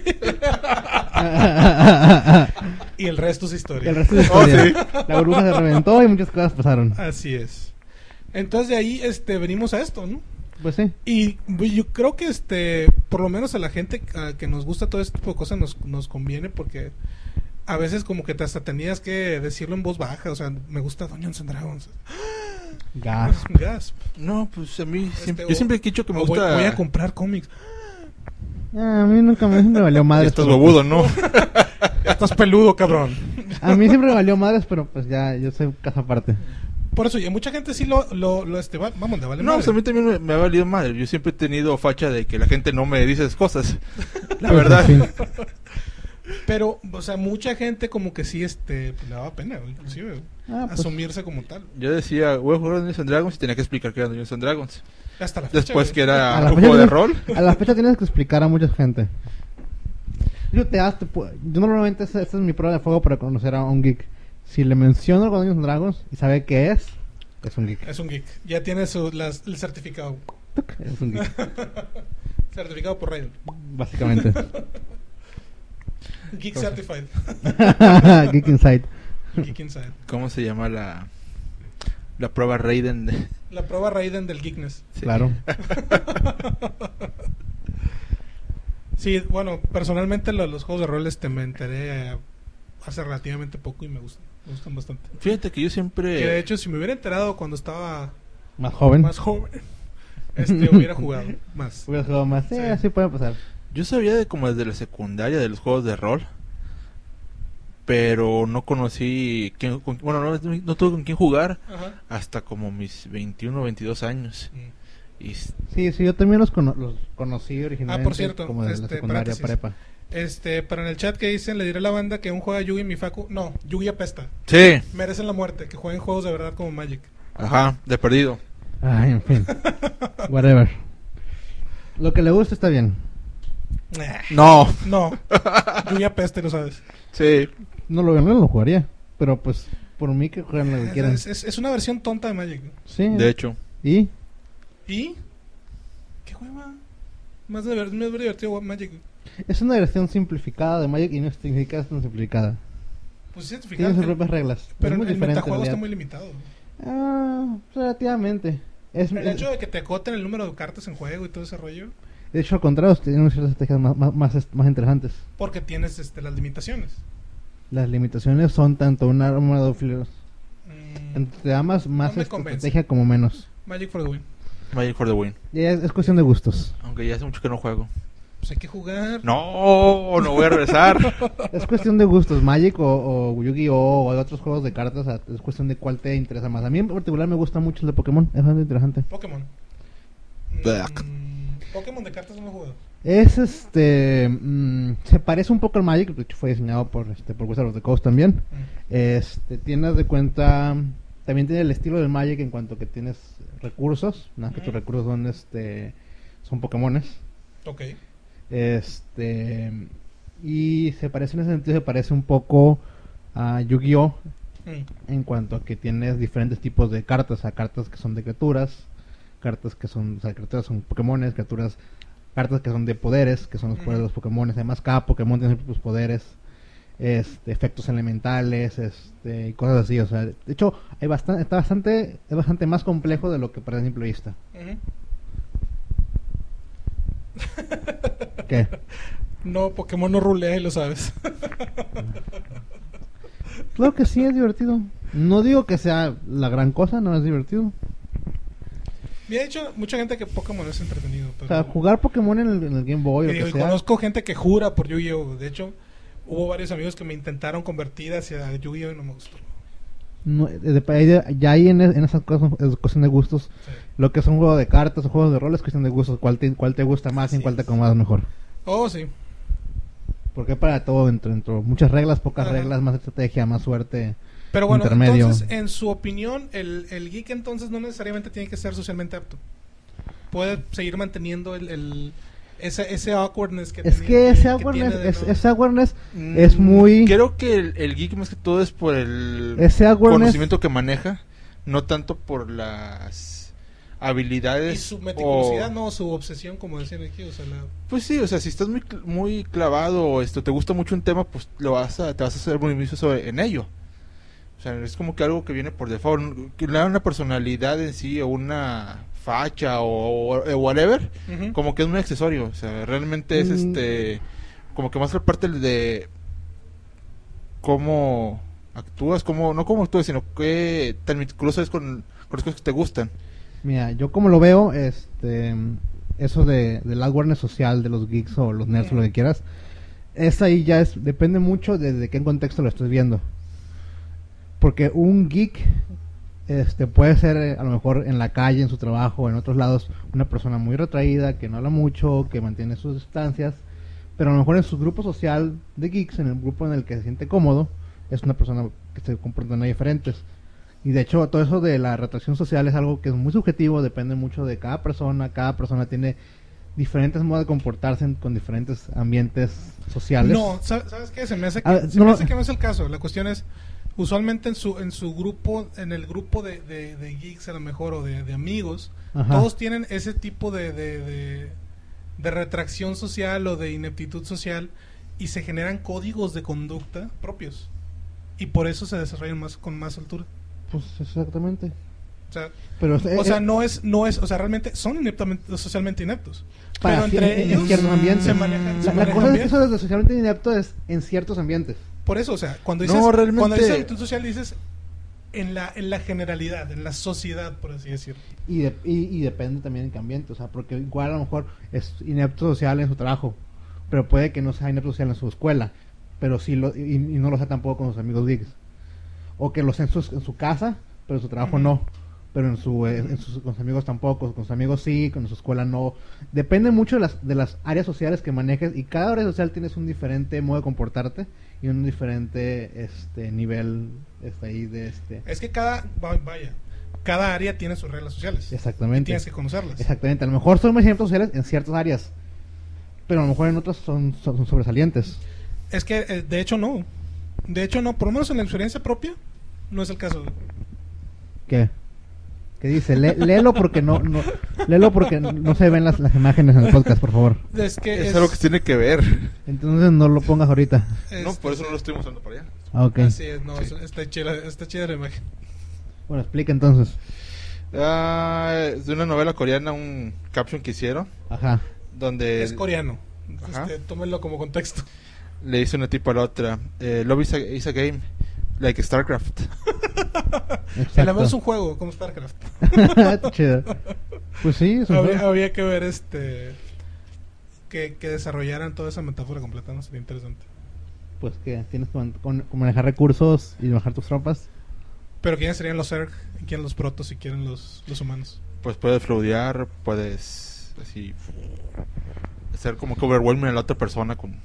Y el resto es historia. Sí. La burbuja se reventó y muchas cosas pasaron. Así es. Entonces de ahí venimos a esto, ¿no? Pues sí. Y yo creo que por lo menos a la gente que nos gusta todo este tipo de cosas nos conviene, porque a veces como que hasta tenías que decirlo en voz baja. O sea, me gusta Dungeons and Dragons. Gasp. No, pues a mí yo siempre he dicho que me gusta. Voy a comprar cómics. A mí nunca me valió madres. Estás bobudo, ¿no? Estás peludo, cabrón. A mí siempre me valió madres, pero pues ya yo soy casa aparte. Por eso, y a mucha gente sí vamos, le vale madre. No, pues a mí también me ha valido madre. Yo siempre he tenido facha de que la gente no me dice esas cosas. La verdad. Pero, o sea, mucha gente como que sí le daba pena, inclusive, pues, asumirse como tal. Yo decía, voy a jugar a Dungeons and Dragons y tenía que explicar que era Dungeons and Dragons. Hasta la fecha, después que era un juego de rol. A la fecha tienes que explicar a mucha gente. Yo normalmente esa es mi prueba de fuego para conocer a un geek. Si le menciono algo de Dungeons and Dragons y sabe qué es un geek. Es un geek. Ya tiene el certificado. Es un geek. Certificado por Raiden. Básicamente. Geek Certified. Geek Inside. Geek Inside. ¿Cómo se llama la prueba Raiden? La prueba Raiden del geekness. Sí. Claro. Sí, bueno, personalmente los juegos de rol me enteré hace relativamente poco y me gustan bastante. Fíjate que yo siempre... Que de hecho, si me hubiera enterado cuando estaba más joven, hubiera jugado más. Hubiera jugado más, sí, así puede pasar. Yo sabía como desde la secundaria de los juegos de rol, pero no conocí no tuve con quién jugar. Ajá. Hasta como mis 21 o 22 años. Y... Sí, yo también los conocí originalmente. Por cierto, como desde la secundaria, prepa. Para en el chat que dicen, le diré a la banda que aún juega Yugi Mifaku. No, Yugi apesta. Sí. Merecen la muerte, que jueguen juegos de verdad como Magic. Ajá, de perdido. Ay, en fin. Whatever. Lo que le gusta está bien. No. Yugi apesta, lo sabes. Sí. No lo jugaría, pero pues por mí que jueguen lo que quieran. Es una versión tonta de Magic. Sí. De hecho. ¿Y? ¿Qué hueva? Más divertido Magic. Es una versión simplificada de Magic y no significa tan simplificada. Pues sí, simplificada. Tiene sus propias reglas. Pero el metajuego está muy limitado. Relativamente. El hecho de que te acoten el número de cartas en juego y todo ese rollo. De hecho, al contrario, tienen ciertas estrategias más interesantes. Porque tienes las limitaciones. Las limitaciones son tanto un arma de dos fileros. Te da más estrategia como menos. Magic for the win. Magic for the win. Es cuestión de gustos. Aunque ya hace mucho que no juego. Pues hay que jugar. No voy a regresar. Es cuestión de gustos. Magic o Yu-Gi-Oh! O otros juegos de cartas. Es cuestión de cuál te interesa más. A mí en particular me gusta mucho el de Pokémon. Es bastante interesante. Pokémon. Pokémon de cartas no lo he jugado. Es se parece un poco al Magic. De hecho fue diseñado por Wizards of the Coast también. Tienes de cuenta. También tiene el estilo del Magic en cuanto que tienes recursos. Nada que tus recursos son Pokémones. Ok. Y se parece en ese sentido, se parece un poco a Yu-Gi-Oh! En cuanto a que tienes diferentes tipos de cartas, cartas que son de criaturas, criaturas son Pokémones, cartas que son de poderes, que son los poderes de los Pokémones. Además, cada Pokémon tiene sus poderes, efectos elementales, y cosas así. O sea, de hecho, es bastante más complejo de lo que parece a simple vista. ¿Qué? No, Pokémon no rulea y lo sabes. Claro que sí, es divertido. No digo que sea la gran cosa, no es divertido. Me ha dicho mucha gente que Pokémon es entretenido. Pero... O sea, jugar Pokémon en el Game Boy o que sea. Conozco gente que jura por Yu-Gi-Oh! De hecho, hubo varios amigos que me intentaron convertir hacia Yu-Gi-Oh! Y no me gustó. No, ya ahí en esas cosas es cuestión de gustos. Sí. Lo que es un juego de cartas o juegos de rol es cuestión de gustos. ¿Cuál te gusta más y en cuál te acomodas mejor? Oh, sí. Porque para todo dentro muchas reglas, pocas reglas, más estrategia, más suerte. Pero bueno, intermedio. Entonces, en su opinión, el geek entonces no necesariamente tiene que ser socialmente apto. Puede seguir manteniendo ese awkwardness que es que ese awkwardness es muy... Creo que el geek más que todo es por el conocimiento que maneja, no tanto por las habilidades. Y su meticulosidad, no, su obsesión, como decían aquí, o sea, Pues sí, o sea, si estás muy clavado o te gusta mucho un tema, pues te vas a hacer muy vicioso en ello. O sea, es como que algo que viene por default, que le da una personalidad en sí o una facha o whatever, como que es un accesorio. O sea, realmente es como que más la parte de cómo actúas, no cómo actúas, sino que tan meticuloso es con las cosas que te gustan. Mira, yo como lo veo, eso del awareness social de los geeks o los nerds o lo que quieras, ahí ya depende mucho de qué contexto lo estés viendo. Porque un geek puede ser a lo mejor en la calle, en su trabajo o en otros lados, una persona muy retraída, que no habla mucho, que mantiene sus distancias, pero a lo mejor en su grupo social de geeks, en el grupo en el que se siente cómodo, es una persona que se comporta de manera diferentes. Y de hecho todo eso de la retracción social es algo que es muy subjetivo, depende mucho de cada persona tiene diferentes modos de comportarse con diferentes ambientes sociales. No, ¿sabes qué? Se me hace que no es el caso. La cuestión es, usualmente en su grupo, en el grupo de geeks a lo mejor, o de amigos, todos tienen ese tipo de retracción social o de ineptitud social, y se generan códigos de conducta propios, y por eso se desarrollan con más altura. Pues exactamente. O sea, no es, o sea, realmente son socialmente ineptos. Pero entre ellos en ciertos ambientes se manejan. La cosa es que eso de socialmente inepto es en ciertos ambientes. Por eso, o sea, cuando dices actitud social, dices en la generalidad, en la sociedad, por así decirlo. Y depende también en qué ambiente, o sea, porque igual a lo mejor es inepto social en su trabajo, pero puede que no sea inepto social en su escuela, pero sí y no lo sea tampoco con sus amigos geeks. O que lo sea en su casa, pero en su trabajo no. Pero con sus amigos tampoco, con sus amigos sí, con su escuela no. Depende mucho de las áreas sociales que manejes, y cada área social tienes un diferente modo de comportarte y un diferente nivel ahí de Es que cada área tiene sus reglas sociales. Exactamente. Y tienes que conocerlas. Exactamente. A lo mejor son más ejemplos sociales en ciertas áreas, pero a lo mejor en otras son sobresalientes. Es que de hecho, no, por lo menos en la experiencia propia no es el caso. ¿Qué? ¿Qué dice? Léelo porque léelo porque no se ven las imágenes en el podcast, por favor. Es algo que tiene que ver. Entonces no lo pongas ahorita. No, por eso no lo estoy mostrando para allá. Ok. Así es, no, está chida la imagen. Bueno, explica entonces. Es de una novela coreana, un caption que hicieron. Ajá. Donde es coreano. Tómenlo como contexto. Le dice una tipa a la otra, Love is a game, like StarCraft. El amor es un juego, como StarCraft. Chido. Pues sí, es un juego. Había que ver que desarrollaran toda esa metáfora completa, ¿no? Sería interesante. Pues que tienes que manejar recursos y manejar tus tropas. Pero ¿quiénes serían los Zerg? ¿Y quién los protos? ¿Y quién los humanos? Pues puedes floatear, puedes así hacer como que overwhelming a la otra persona con...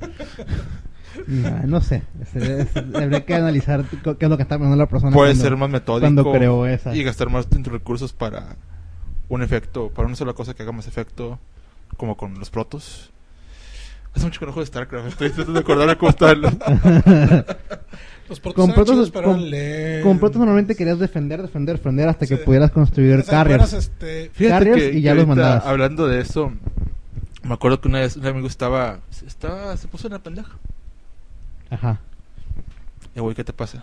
No sé, habría que analizar qué es lo que está pensando la persona. Puede ser más metódico cuando creó esa. Y gastar más en tus recursos para un efecto, para una sola cosa que haga más efecto, como con los protos. Hace mucho que no juego de StarCraft, estoy tratando de acordarme cómo están. Los protos con protos normalmente querías defender hasta que pudieras construir carriers. Fíjate y ya los mandabas. Hablando de eso, me acuerdo que una vez un amigo se puso en la pendeja. Ajá. Güey, ¿qué te pasa?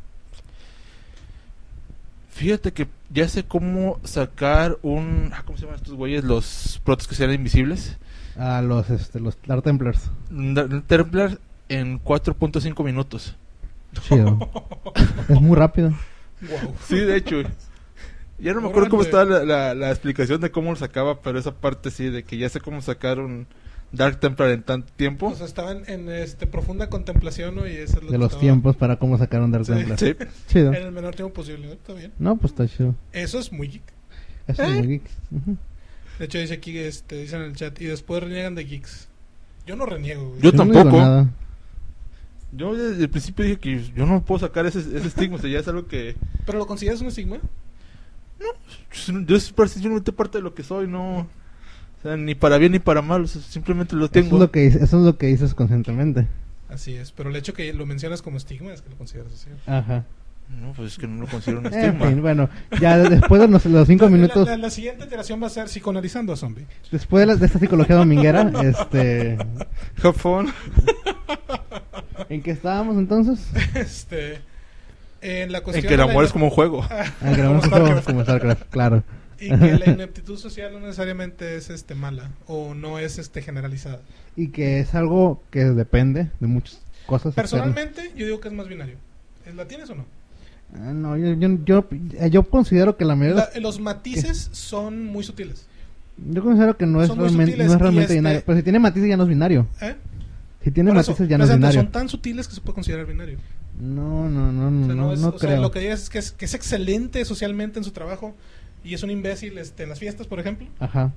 Fíjate que ya sé cómo sacar ¿cómo se llaman estos güeyes? Los protos que sean invisibles. Los Dark Templars. Templars en 4.5 minutos. Chido. Es muy rápido. Wow. Sí, de hecho. Ya no me acuerdo cómo estaba la explicación de cómo lo sacaba, pero esa parte sí, de que ya sé cómo sacar un Dark Templar en tanto tiempo. O sea, estaban en profunda contemplación, ¿no? Y eso es lo de los tiempos para cómo sacar un Dark Templar. Sí. Chido. En el menor tiempo posible, ¿no? Está bien. No, pues está chido. Eso es muy geek. Eso es muy geek. De hecho, dice aquí, dicen en el chat, y después reniegan de geeks. Yo no reniego, güey. Yo tampoco. No digo nada. Yo desde el principio dije que yo no puedo sacar ese estigma, o sea, ya es algo que... ¿Pero lo consideras un estigma? No, yo es simplemente parte de lo que soy, no... O sea, ni para bien ni para mal, o sea, simplemente lo tengo. Eso es lo que dices conscientemente. Así es, pero el hecho que lo mencionas como estigma es que lo consideras así. Ajá. No, pues es que no lo considero un estigma. En fin, bueno, ya después de los 5 minutos... La siguiente iteración va a ser psicoanalizando a Zombie. Después de esta psicología dominguera, Have fun. ¿En qué estábamos entonces? En la cuestión en que el amor es como un juego. En que el amor es un juego como StarCraft, claro. Y que la ineptitud social no necesariamente es mala o no es generalizada. Y que es algo que depende de muchas cosas. Personalmente, yo digo que es más binario. ¿La tienes o no? No, yo considero que la mayoría... Los matices son muy sutiles. Yo considero que no es realmente binario. Pero si tiene matices ya no es binario. Si tiene matices ya no es binario. Son tan sutiles que se puede considerar binario. No creo. Sea, lo que digas es que es excelente socialmente en su trabajo y es un imbécil en las fiestas, por ejemplo. Ajá.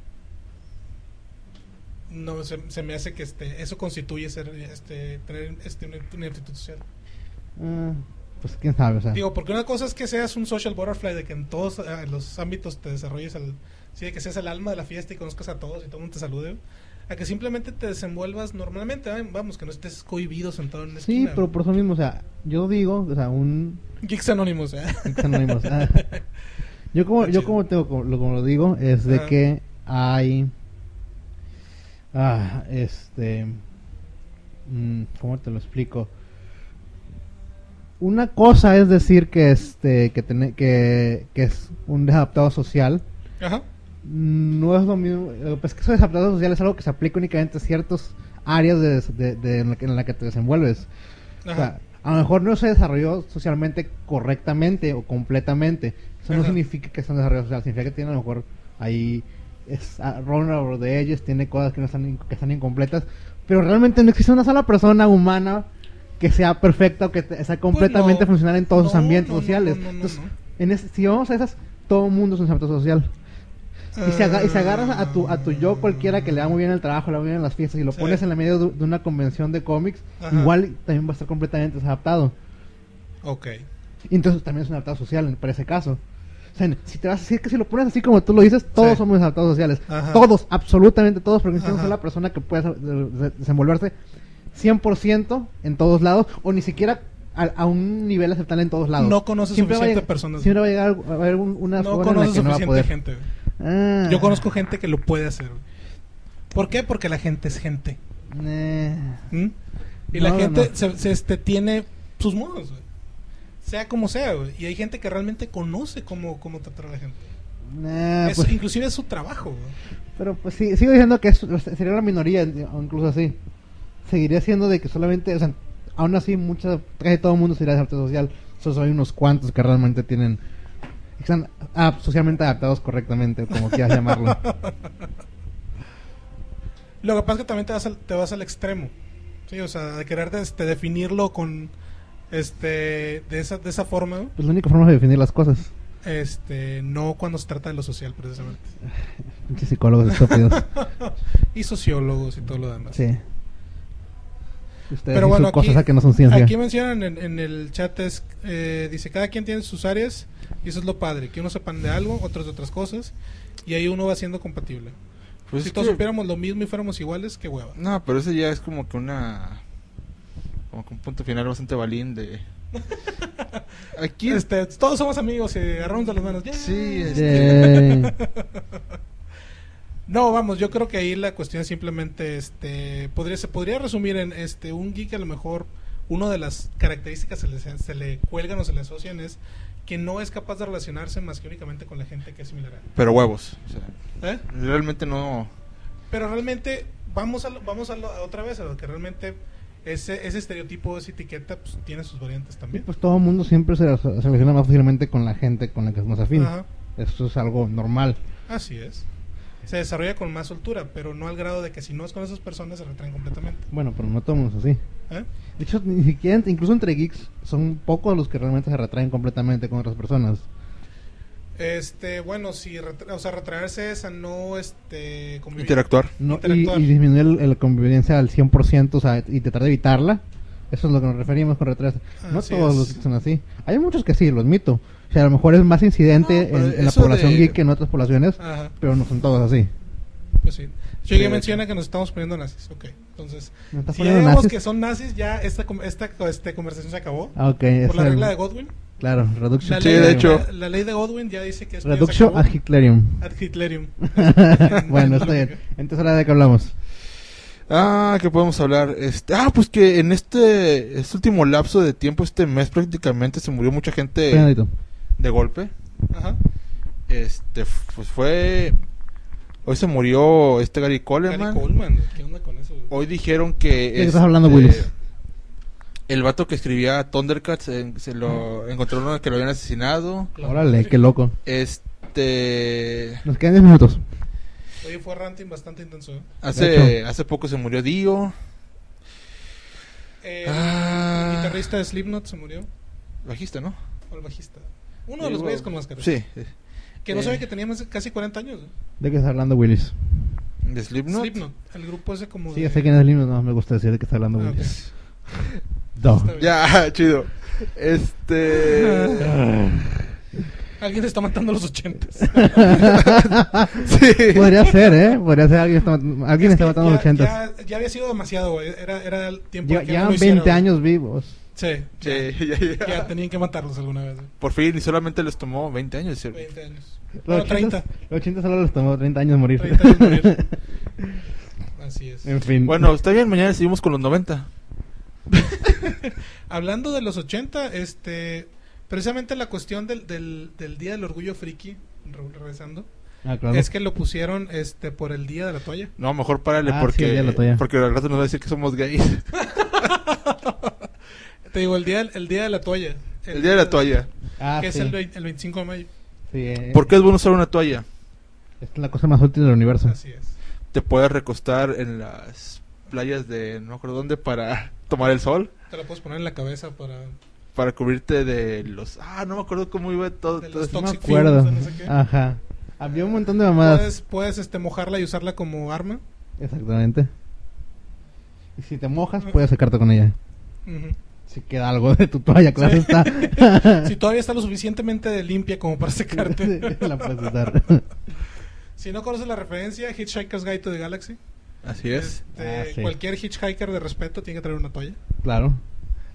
No, se me hace que eso constituye tener una actitud social. Pues quién sabe, o sea. Digo, porque una cosa es que seas un social butterfly, de que en todos los ámbitos te desarrolles de que seas el alma de la fiesta y conozcas a todos y todo el mundo te salude, a que simplemente te desenvuelvas normalmente, vamos, que no estés cohibido sentado en una esquina. Sí, pero por eso mismo, o sea, yo digo, o sea, Geeks Anonymous, Geeks Anonymous. Yo como lo digo es de que hay ¿cómo te lo explico? Una cosa es decir que es un desadaptado social. Ajá. No es lo mismo, pues que eso desadaptado social es algo que se aplica únicamente a ciertas áreas en la que te desenvuelves. Ajá. O sea, a lo mejor no se desarrolló socialmente correctamente o completamente. Eso no significa que sea un desarrollo social, significa que tiene a lo mejor ahí running over the edges, tiene cosas que están incompletas, pero realmente no existe una sola persona humana que sea perfecta o que sea completamente funcional en todos sus ambientes sociales. Entonces, si vamos a esas, todo el mundo es un desarrollo social. Y si agarras a tu yo cualquiera que le va muy bien el trabajo, le va muy bien en las fiestas y lo pones en la medio de una convención de cómics, igual también va a estar completamente desadaptado. Ok. Y entonces también es un adaptado social para ese caso. O sea, si te vas a decir que si lo pones así como tú lo dices, todos somos adaptados sociales. Ajá. Todos, absolutamente todos, porque no es la persona que puede desenvolverse 100% en todos lados, o ni siquiera a un nivel aceptable en todos lados. No conoces suficiente personas. Siempre va a llegar a haber una no forma en la que no va a poder. Gente. Yo conozco gente que lo puede hacer. ¿Por qué? Porque la gente es gente. Y la gente se tiene sus modos, güey. Sea como sea, güey. Y hay gente que realmente conoce cómo tratar a la gente. Pues, inclusive es su trabajo, güey. Pero pues sí, sigo diciendo que sería la minoría, incluso así. Seguiría siendo de que solamente, o sea, aún así casi todo el mundo sería de arte social. Solo hay unos cuantos que realmente están socialmente adaptados correctamente, como quieras llamarlo. Lo que pasa es que también te vas al extremo, sí, o sea, de querer definirlo con de esa forma. Pues la única forma de definir las cosas. No cuando se trata de lo social, precisamente. Muchos psicólogos estúpidos. Y sociólogos y todo lo demás. Sí. Ustedes pero bueno, cosas que no son ciencia. Aquí mencionan en el chat dice, cada quien tiene sus áreas y eso es lo padre, que unos sepan de algo, otros de otras cosas y ahí uno va siendo compatible. Pues si todos supiéramos lo mismo y fuéramos iguales, qué hueva. No, pero ese ya es como que como que un punto final bastante balín de... Aquí todos somos amigos y agarramos de las manos. Yeah. Sí, No, vamos, yo creo que ahí la cuestión es simplemente se podría resumir en un geek. A lo mejor una de las características se le cuelgan o se le asocian es que no es capaz de relacionarse más que únicamente con la gente que es similar a él. Pero huevos, o sea, realmente no. Pero realmente vamos a otra vez a lo que realmente ese estereotipo, esa etiqueta, pues tiene sus variantes también. Sí, pues todo el mundo siempre se relaciona más fácilmente con la gente con la que es más afín. Ajá. Eso es algo normal. Así es. Se desarrolla con más soltura, pero no al grado de que si no es con esas personas se retraen completamente. Bueno, pero no todo el mundo es así. De hecho, ni siquiera, incluso entre geeks, son pocos los que realmente se retraen completamente con otras personas. Bueno, si retraerse es a no interactuar. No, interactuar. Y disminuir la convivencia al 100%, o sea, y tratar de evitarla. Eso es lo que nos referimos con retraerse. No todos los geeks son así. Hay muchos que sí, lo admito. O sea, a lo mejor es más incidente en la población geek que en otras poblaciones. Ajá. Pero no son todos así. Pues sí. Yo ya menciona que nos estamos poniendo nazis. Ok, entonces, si ya digamos que son nazis, ya esta conversación se acabó. Okay, por la regla de Godwin. Claro, reduction. De hecho. La ley de Godwin ya dice que reduction ad Hitlerium. Ad Hitlerium. Bueno, está bien. Entonces, ¿ahora de qué hablamos? ¿Qué podemos hablar? Pues que en este último lapso de tiempo, este mes prácticamente se murió mucha gente de golpe. Ajá. Pues fue... Hoy se murió Gary Coleman. ¿Qué onda con eso? Hoy dijeron que... ¿De qué estás hablando, Willis? El vato que escribía Thundercats se lo encontraron que lo habían asesinado. Órale, qué loco. Nos quedan 10 minutos. Oye, fue ranting bastante intenso. Hace poco se murió Dio. El guitarrista de Slipknot se murió. Bajista, ¿no? O el bajista. Uno de los güeyes con máscaras. Sí. Que no sabe que tenía casi 40 años. ¿De qué está hablando Willis? ¿De Slipknot? Slipknot, el grupo ese como... Sí, ya sé quién es Slipknot, no me gusta decir de qué está hablando Willis. Okay. Ya, chido. Alguien está matando a los 80. Sí. Podría ser, Podría ser alguien está matando a los 80. Ya había sido demasiado, güey. Era el tiempo de que llevan 20 años vivos. Sí. Ya tenían que matarlos alguna vez. Por fin, y solamente les tomó 20 años, ¿cierto? 20 años. Los 30. Los 80 solo les tomó 30 años morir. 30 años morir. Así es. En fin. Bueno, está bien, mañana seguimos con los 90. Hablando de los 80, precisamente la cuestión del Día del Orgullo Friki, regresando, claro. es que lo pusieron por el Día de la Toalla. No, mejor párale porque al rato nos va a decir que somos gays. Te digo, el día de la toalla. El Día de la Toalla. Que es el 25 de mayo. Sí, ¿por qué es bueno usar una toalla? Es la cosa más útil del universo. Así es. Te puedes recostar en las playas de no recuerdo dónde para tomar el sol. Te la puedes poner en la cabeza para cubrirte de los... no me acuerdo cómo iba todo. De los no me toxic acuerdo. fumes, no sé qué. Ajá. Había un montón de mamadas. Puedes mojarla y usarla como arma. Exactamente. Y si te mojas, puedes secarte con ella. Si queda algo de tu toalla, claro está. Si todavía está lo suficientemente limpia como para secarte. La puedes usar. Si no conoces la referencia, Hitchhiker's Guide to the Galaxy. Así es. Sí. Cualquier hitchhiker de respeto tiene que traer una toalla. Claro.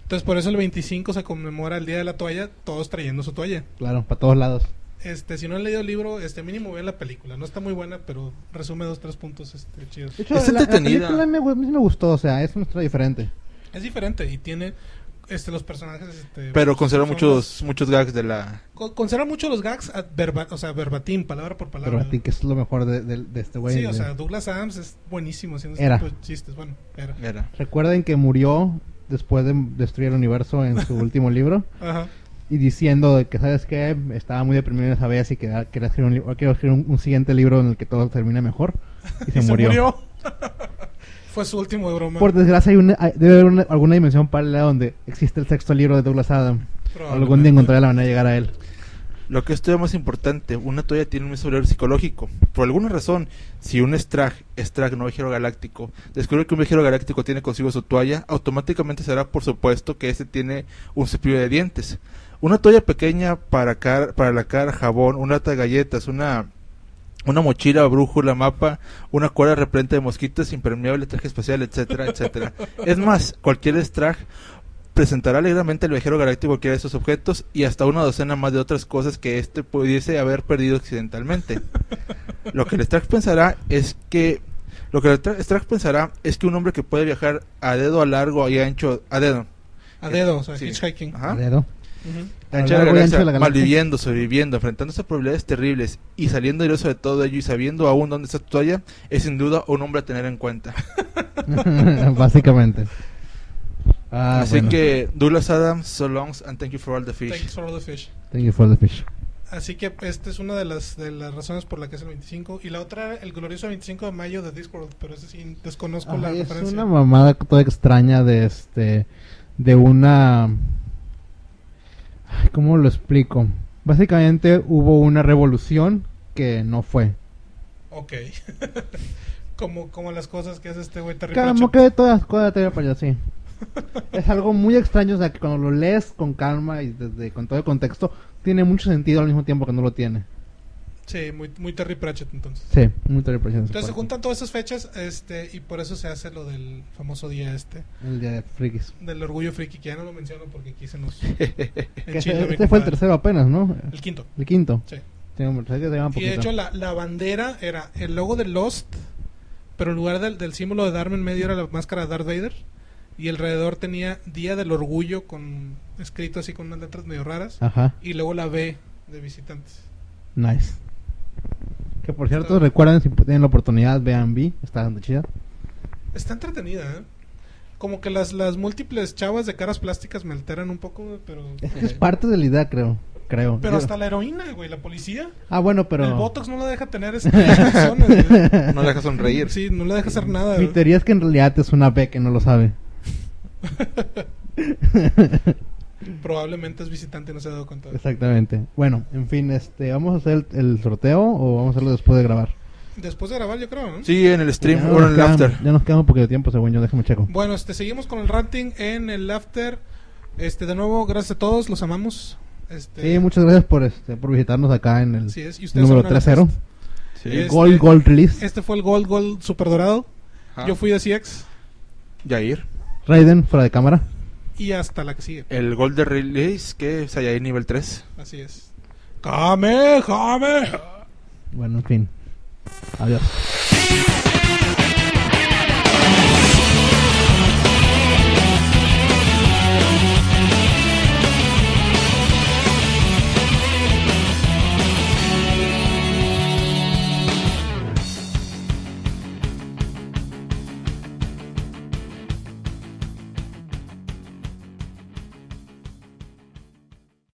Entonces por eso el 25 se conmemora el Día de la Toalla, todos trayendo su toalla. Claro, para todos lados. Si no han leído el libro, mínimo vean la película. No está muy buena, pero resume 2-3 puntos chidos. De hecho, la película a mí me gustó, o sea, es una historia diferente. Es diferente y tiene los personajes pero conserva muchos gags de la... Conserva mucho los gags verbatim, palabra por palabra. Verbatim, que es lo mejor de este güey. Sí, o sea, Douglas Adams es buenísimo haciendo ese tipo de chistes. Bueno, era. Recuerden que murió después de destruir el universo en su último libro. Ajá. Y diciendo de que, ¿sabes qué? Estaba muy deprimido en esa vez y que quería escribir un siguiente libro en el que todo termine mejor. Y se murió. Fue su último de broma. Por desgracia debe haber alguna dimensión paralela donde existe el sexto libro de Douglas Adams. Algún día encontraré la manera de llegar a él. Lo que es todavía más importante, una toalla tiene un valor psicológico. Por alguna razón, si un Strag no viajero galáctico, descubre que un viajero galáctico tiene consigo su toalla, automáticamente será por supuesto que tiene un cepillo de dientes. Una toalla pequeña para la cara, jabón, una lata de galletas, una mochila, brújula, mapa, una cuerda repelente de mosquitos, impermeable, traje espacial, etcétera, etcétera. Es más, cualquier Strag presentará alegremente al viajero galáctico cualquiera de esos objetos y hasta una docena más de otras cosas que pudiese haber perdido accidentalmente. Lo que el Strag pensará es que un hombre que puede viajar a dedo, a largo y ancho, a dedo, o sea, sí. Hitchhiking. Ajá. A dedo. Malviviendo, sobreviviendo, enfrentándose a probabilidades terribles y saliendo ileso de todo ello y sabiendo aún dónde está tu toalla, es sin duda un hombre a tener en cuenta. Básicamente. Así que Douglas Adams, so long and thank you for all the fish. Thanks for all the fish. Thank you for the fish. Así que esta es una de las razones por la que es el 25 y la otra el glorioso 25 de mayo de Discworld, pero ese sí desconozco la referencia. Es una mamada toda extraña de una... ¿Cómo lo explico? Básicamente hubo una revolución que no fue. Ok. como las cosas que hace este güey Terry Pratchett. Como que todas las cosas de Terry Pratchett, sí. Es algo muy extraño, o sea, que cuando lo lees con calma y con todo el contexto, tiene mucho sentido al mismo tiempo que no lo tiene. Sí, muy Terry Pratchett entonces. Sí, muy Terry Pratchett. Entonces se juntan todas esas fechas y por eso se hace lo del famoso día el día de frikis. Del orgullo friki, que ya no lo menciono porque aquí se nos... este fue el tercero apenas, ¿no? El quinto. El quinto. Sí. Y de hecho la bandera era el logo de Lost, pero en lugar del símbolo de Dharma en medio era la máscara de Darth Vader. Y alrededor tenía Día del Orgullo escrito así con unas letras medio raras. Ajá. Y luego la B de visitantes. Nice. Que por cierto, recuerden, si tienen la oportunidad, vean V. Está dando chida. Está entretenida, ¿eh? Como que las múltiples chavas de caras plásticas me alteran un poco, pero... Es parte de la idea, creo. Pero hasta la heroína, güey, la policía. Ah, bueno, pero... El Botox no la deja tener acciones, güey. No la deja sonreír. Sí, no la deja hacer nada. Mi teoría es que en realidad es una B que no lo sabe. Probablemente es visitante y no se ha dado cuenta. Exactamente. Bueno, en fin, ¿vamos a hacer el sorteo o vamos a hacerlo después de grabar? Después de grabar, yo creo, ¿no? Sí, en el stream o en el after. Ya nos quedamos un poquito de tiempo, según yo, déjame checo. Bueno, seguimos con el ranting en el after. De nuevo, gracias a todos, los amamos. Sí, muchas gracias por visitarnos acá en el número 3-0. Sí. Gold Release. Este fue el Gold super dorado. Yo fui de CX. Yair. Raiden, fuera de cámara. Y hasta la que sigue. El Gold de Release, que es Yair nivel 3. Así es. ¡Kame! Bueno, en fin. Adiós.